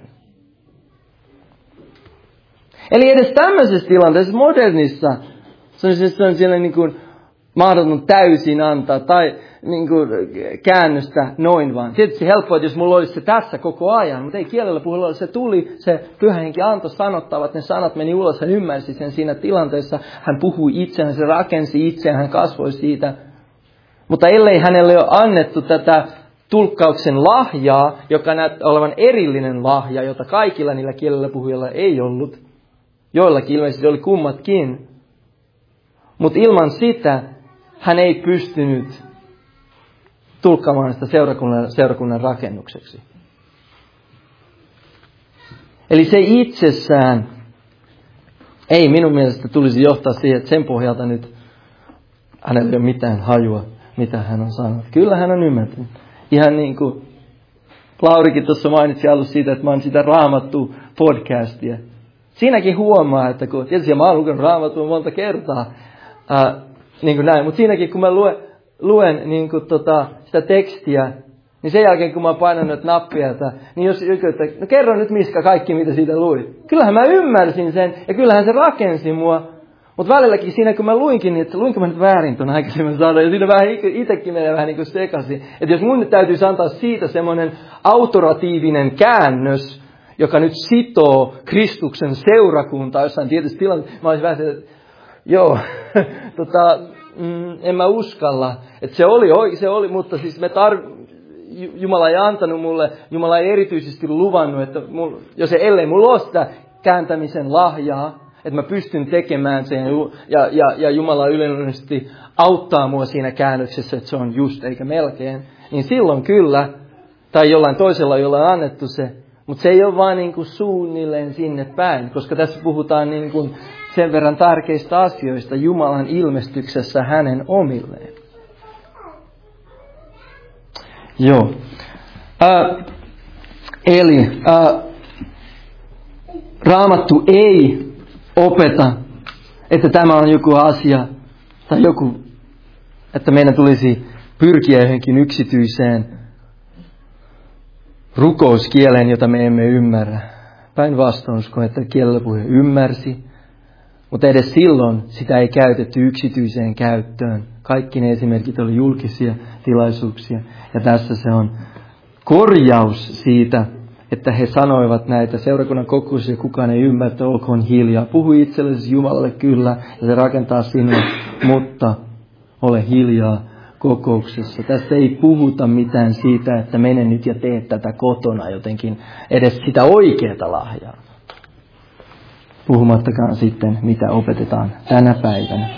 Speaker 1: Eli edes tämmöisessä tilanteessa modernissa se on siellä niin kuin mahdoton täysin antaa tai niin kuin käännöstä noin vaan. Tietysti helppoa, jos mulla olisi se tässä koko ajan, mutta ei kielellä puhulla, se tuli, se Pyhä Henki antoi sanottavat, ne sanat meni ulos, hän ymmärsi sen siinä tilanteessa, hän puhui itseään, se rakensi itseään, hän kasvoi siitä. Mutta ellei hänelle ole annettu tätä tulkkauksen lahjaa, joka näyttää olevan erillinen lahja, jota kaikilla niillä kielellä puhujilla ei ollut, joillakin ilmeisesti oli kummatkin. Mutta ilman sitä hän ei pystynyt tulkkaamaan sitä seurakunnan rakennukseksi. Eli se itsessään ei minun mielestä tulisi johtaa siihen, että sen pohjalta nyt hänellä ei ole mitään hajua, mitä hän on sanonut. Kyllä hän on ymmärtänyt. Ihan niin kuin Laurikin tuossa mainitsi alussa siitä, että mä oon sitä Raamattu podcastia siinäkin huomaa, että kun, tietysti mä oon lukenut Raamattua monta kertaa, niin kuin näin, mutta siinäkin kun mä luen niin kuin sitä tekstiä, niin sen jälkeen kun mä oon painanut nappia, niin jos joku, että no kerro nyt Miska kaikki mitä siitä luit. Kyllähän mä ymmärsin sen ja kyllähän se rakensi mua. Mutta välilläkin siinä kun mä luinkin, niin että luinko mä nyt väärin tuon aikaisemmin saada, ja siinä vähän itsekin menee vähän niin kuin sekaisin. Että jos mun nyt täytyisi antaa siitä semmoinen autoratiivinen käännös, joka nyt sitoo Kristuksen seurakuntaa jossain tietysti tilanteessa, mä olisin vähän se, että joo, en mä uskalla. Että se oli, mutta siis Jumala ei antanut mulle, Jumala ei erityisesti luvannut, että ellei mulla ole sitä kääntämisen lahjaa, että mä pystyn tekemään sen ja Jumala yleisesti auttaa mua siinä käännöksessä, että se on just eikä melkein, niin silloin kyllä, tai jollain toisella, jolla on annettu se, mutta se ei ole vaan niin kuin suunnilleen sinne päin, koska tässä puhutaan niin kuin sen verran tärkeistä asioista Jumalan ilmestyksessä hänen omilleen. Joo. Eli Raamattu ei opeta, että tämä on joku asia tai joku, että meidän tulisi pyrkiä johonkin yksityiseen rukouskieleen, jota me emme ymmärrä. Päinvastoin uskon, että kielellä puhuja ymmärsi, mutta edes silloin sitä ei käytetty yksityiseen käyttöön. Kaikki ne esimerkit oli julkisia tilaisuuksia ja tässä se on korjaus siitä, että he sanoivat näitä seurakunnan kokouksissa ja kukaan ei ymmärtä, olkoon hiljaa. Puhu itsellesi Jumalalle kyllä ja se rakentaa sinua, mutta ole hiljaa kokouksessa. Tässä ei puhuta mitään siitä, että mene nyt ja tee tätä kotona jotenkin edes sitä oikeaa lahjaa. Puhumattakaan sitten, mitä opetetaan tänä päivänä.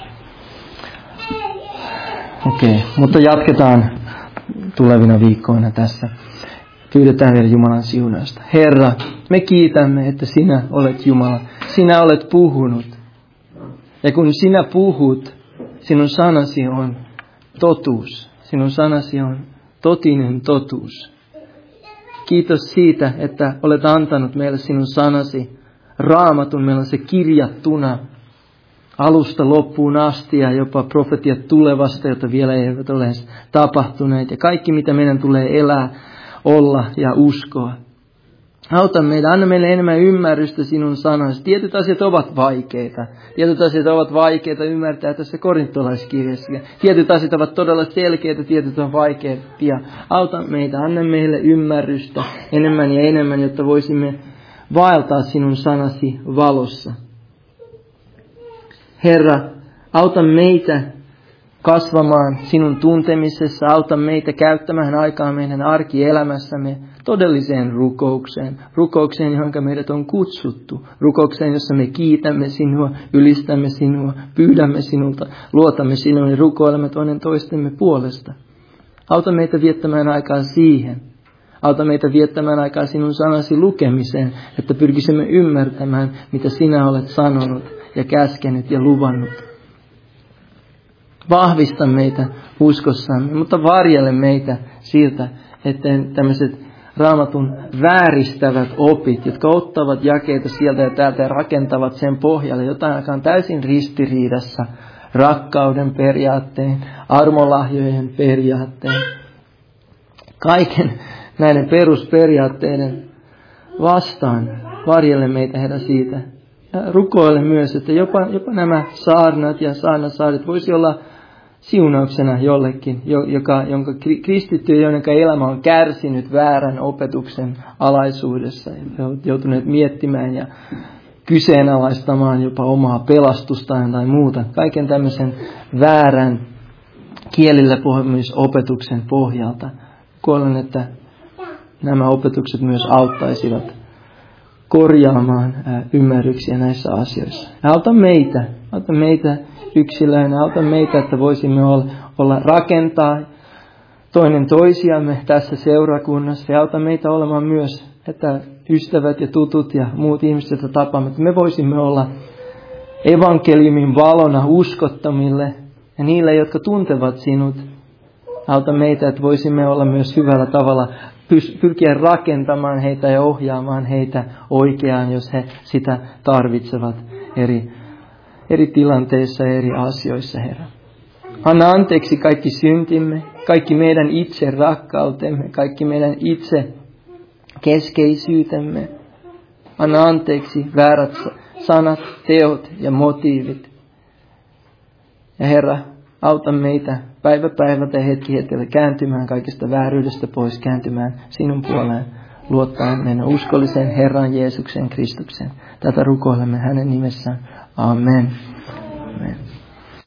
Speaker 1: Okei, mutta jatketaan tulevina viikkoina tässä. Pyydetään vielä Jumalan siunausta. Herra, me kiitämme, että sinä olet Jumala. Sinä olet puhunut. Ja kun sinä puhut, sinun sanasi on totuus. Sinun sanasi on totinen totuus. Kiitos siitä, että olet antanut meille sinun sanasi. Raamatun meillä on se kirjattuna alusta loppuun asti ja jopa profetiat tulevasta, jota vielä eivät ole tapahtuneet. Ja kaikki, mitä meidän tulee elää, olla ja uskoa. Auta meitä, anna meille enemmän ymmärrystä sinun sanasi. Tietyt asiat ovat vaikeita. Tietyt asiat ovat vaikeita ymmärtää tässä korintolaiskirjassa. Tietyt asiat ovat todella selkeitä, tietyt ovat vaikeita. Auta meitä, anna meille ymmärrystä enemmän ja enemmän, jotta voisimme vaeltaa sinun sanasi valossa. Herra, auta meitä kasvamaan sinun tuntemisessa, auta meitä käyttämään aikaa meidän arkielämässämme todelliseen rukoukseen. Rukoukseen, johon meidät on kutsuttu. Rukoukseen, jossa me kiitämme sinua, ylistämme sinua, pyydämme sinulta, luotamme sinuun ja rukoilemme toinen toistemme puolesta. Auta meitä viettämään aikaa siihen. Auta meitä viettämään aikaa sinun sanasi lukemiseen, että pyrkisimme ymmärtämään, mitä sinä olet sanonut ja käskenyt ja luvannut. Vahvista meitä uskossamme, mutta varjele meitä siltä, että tämmöiset Raamatun vääristävät opit, jotka ottavat jakeita sieltä ja täältä ja rakentavat sen pohjalle jotain, joka on täysin ristiriidassa rakkauden periaatteen, armolahjojen periaatteen, kaiken näiden perusperiaatteiden vastaan. Varjele meitä, Herra, siitä. Ja rukoile myös, että jopa nämä saarnat ja saarnasaaret voisi olla siunauksena jollekin, jonka kristitty, jonka elämä on kärsinyt väärän opetuksen alaisuudessa. Ja ovat joutuneet miettimään ja kyseenalaistamaan jopa omaa pelastustaan tai muuta. Kaiken tämmöisen väärän kielillä puhumisopetuksen pohjalta. Koen, että nämä opetukset myös auttaisivat korjaamaan ymmärryksiä näissä asioissa. Auta meitä yksilöinä, auta meitä, että voisimme rakentaa toinen toisiamme tässä seurakunnassa. Ja auta meitä olemaan myös, että ystävät ja tutut ja muut ihmiset, joita tapaamme, että me voisimme olla evankeliumin valona uskottomille ja niille, jotka tuntevat sinut, Auta meitä, että voisimme olla myös hyvällä tavalla pyrkiä rakentamaan heitä ja ohjaamaan heitä oikeaan, jos he sitä tarvitsevat eri tilanteissa ja eri asioissa, Herra. Anna anteeksi kaikki syntimme, kaikki meidän itse rakkautemme, kaikki meidän itse keskeisyytemme. Anna anteeksi väärät sanat, teot ja motiivit. Ja Herra, auta meitä päivä päivältä ja hetki hetkeltä kääntymään kaikesta vääryydestä pois, kääntymään sinun puoleen, luottaen meidän uskolliseen Herran Jeesuksen Kristuksen. Tätä rukoilemme hänen nimessään. Amen.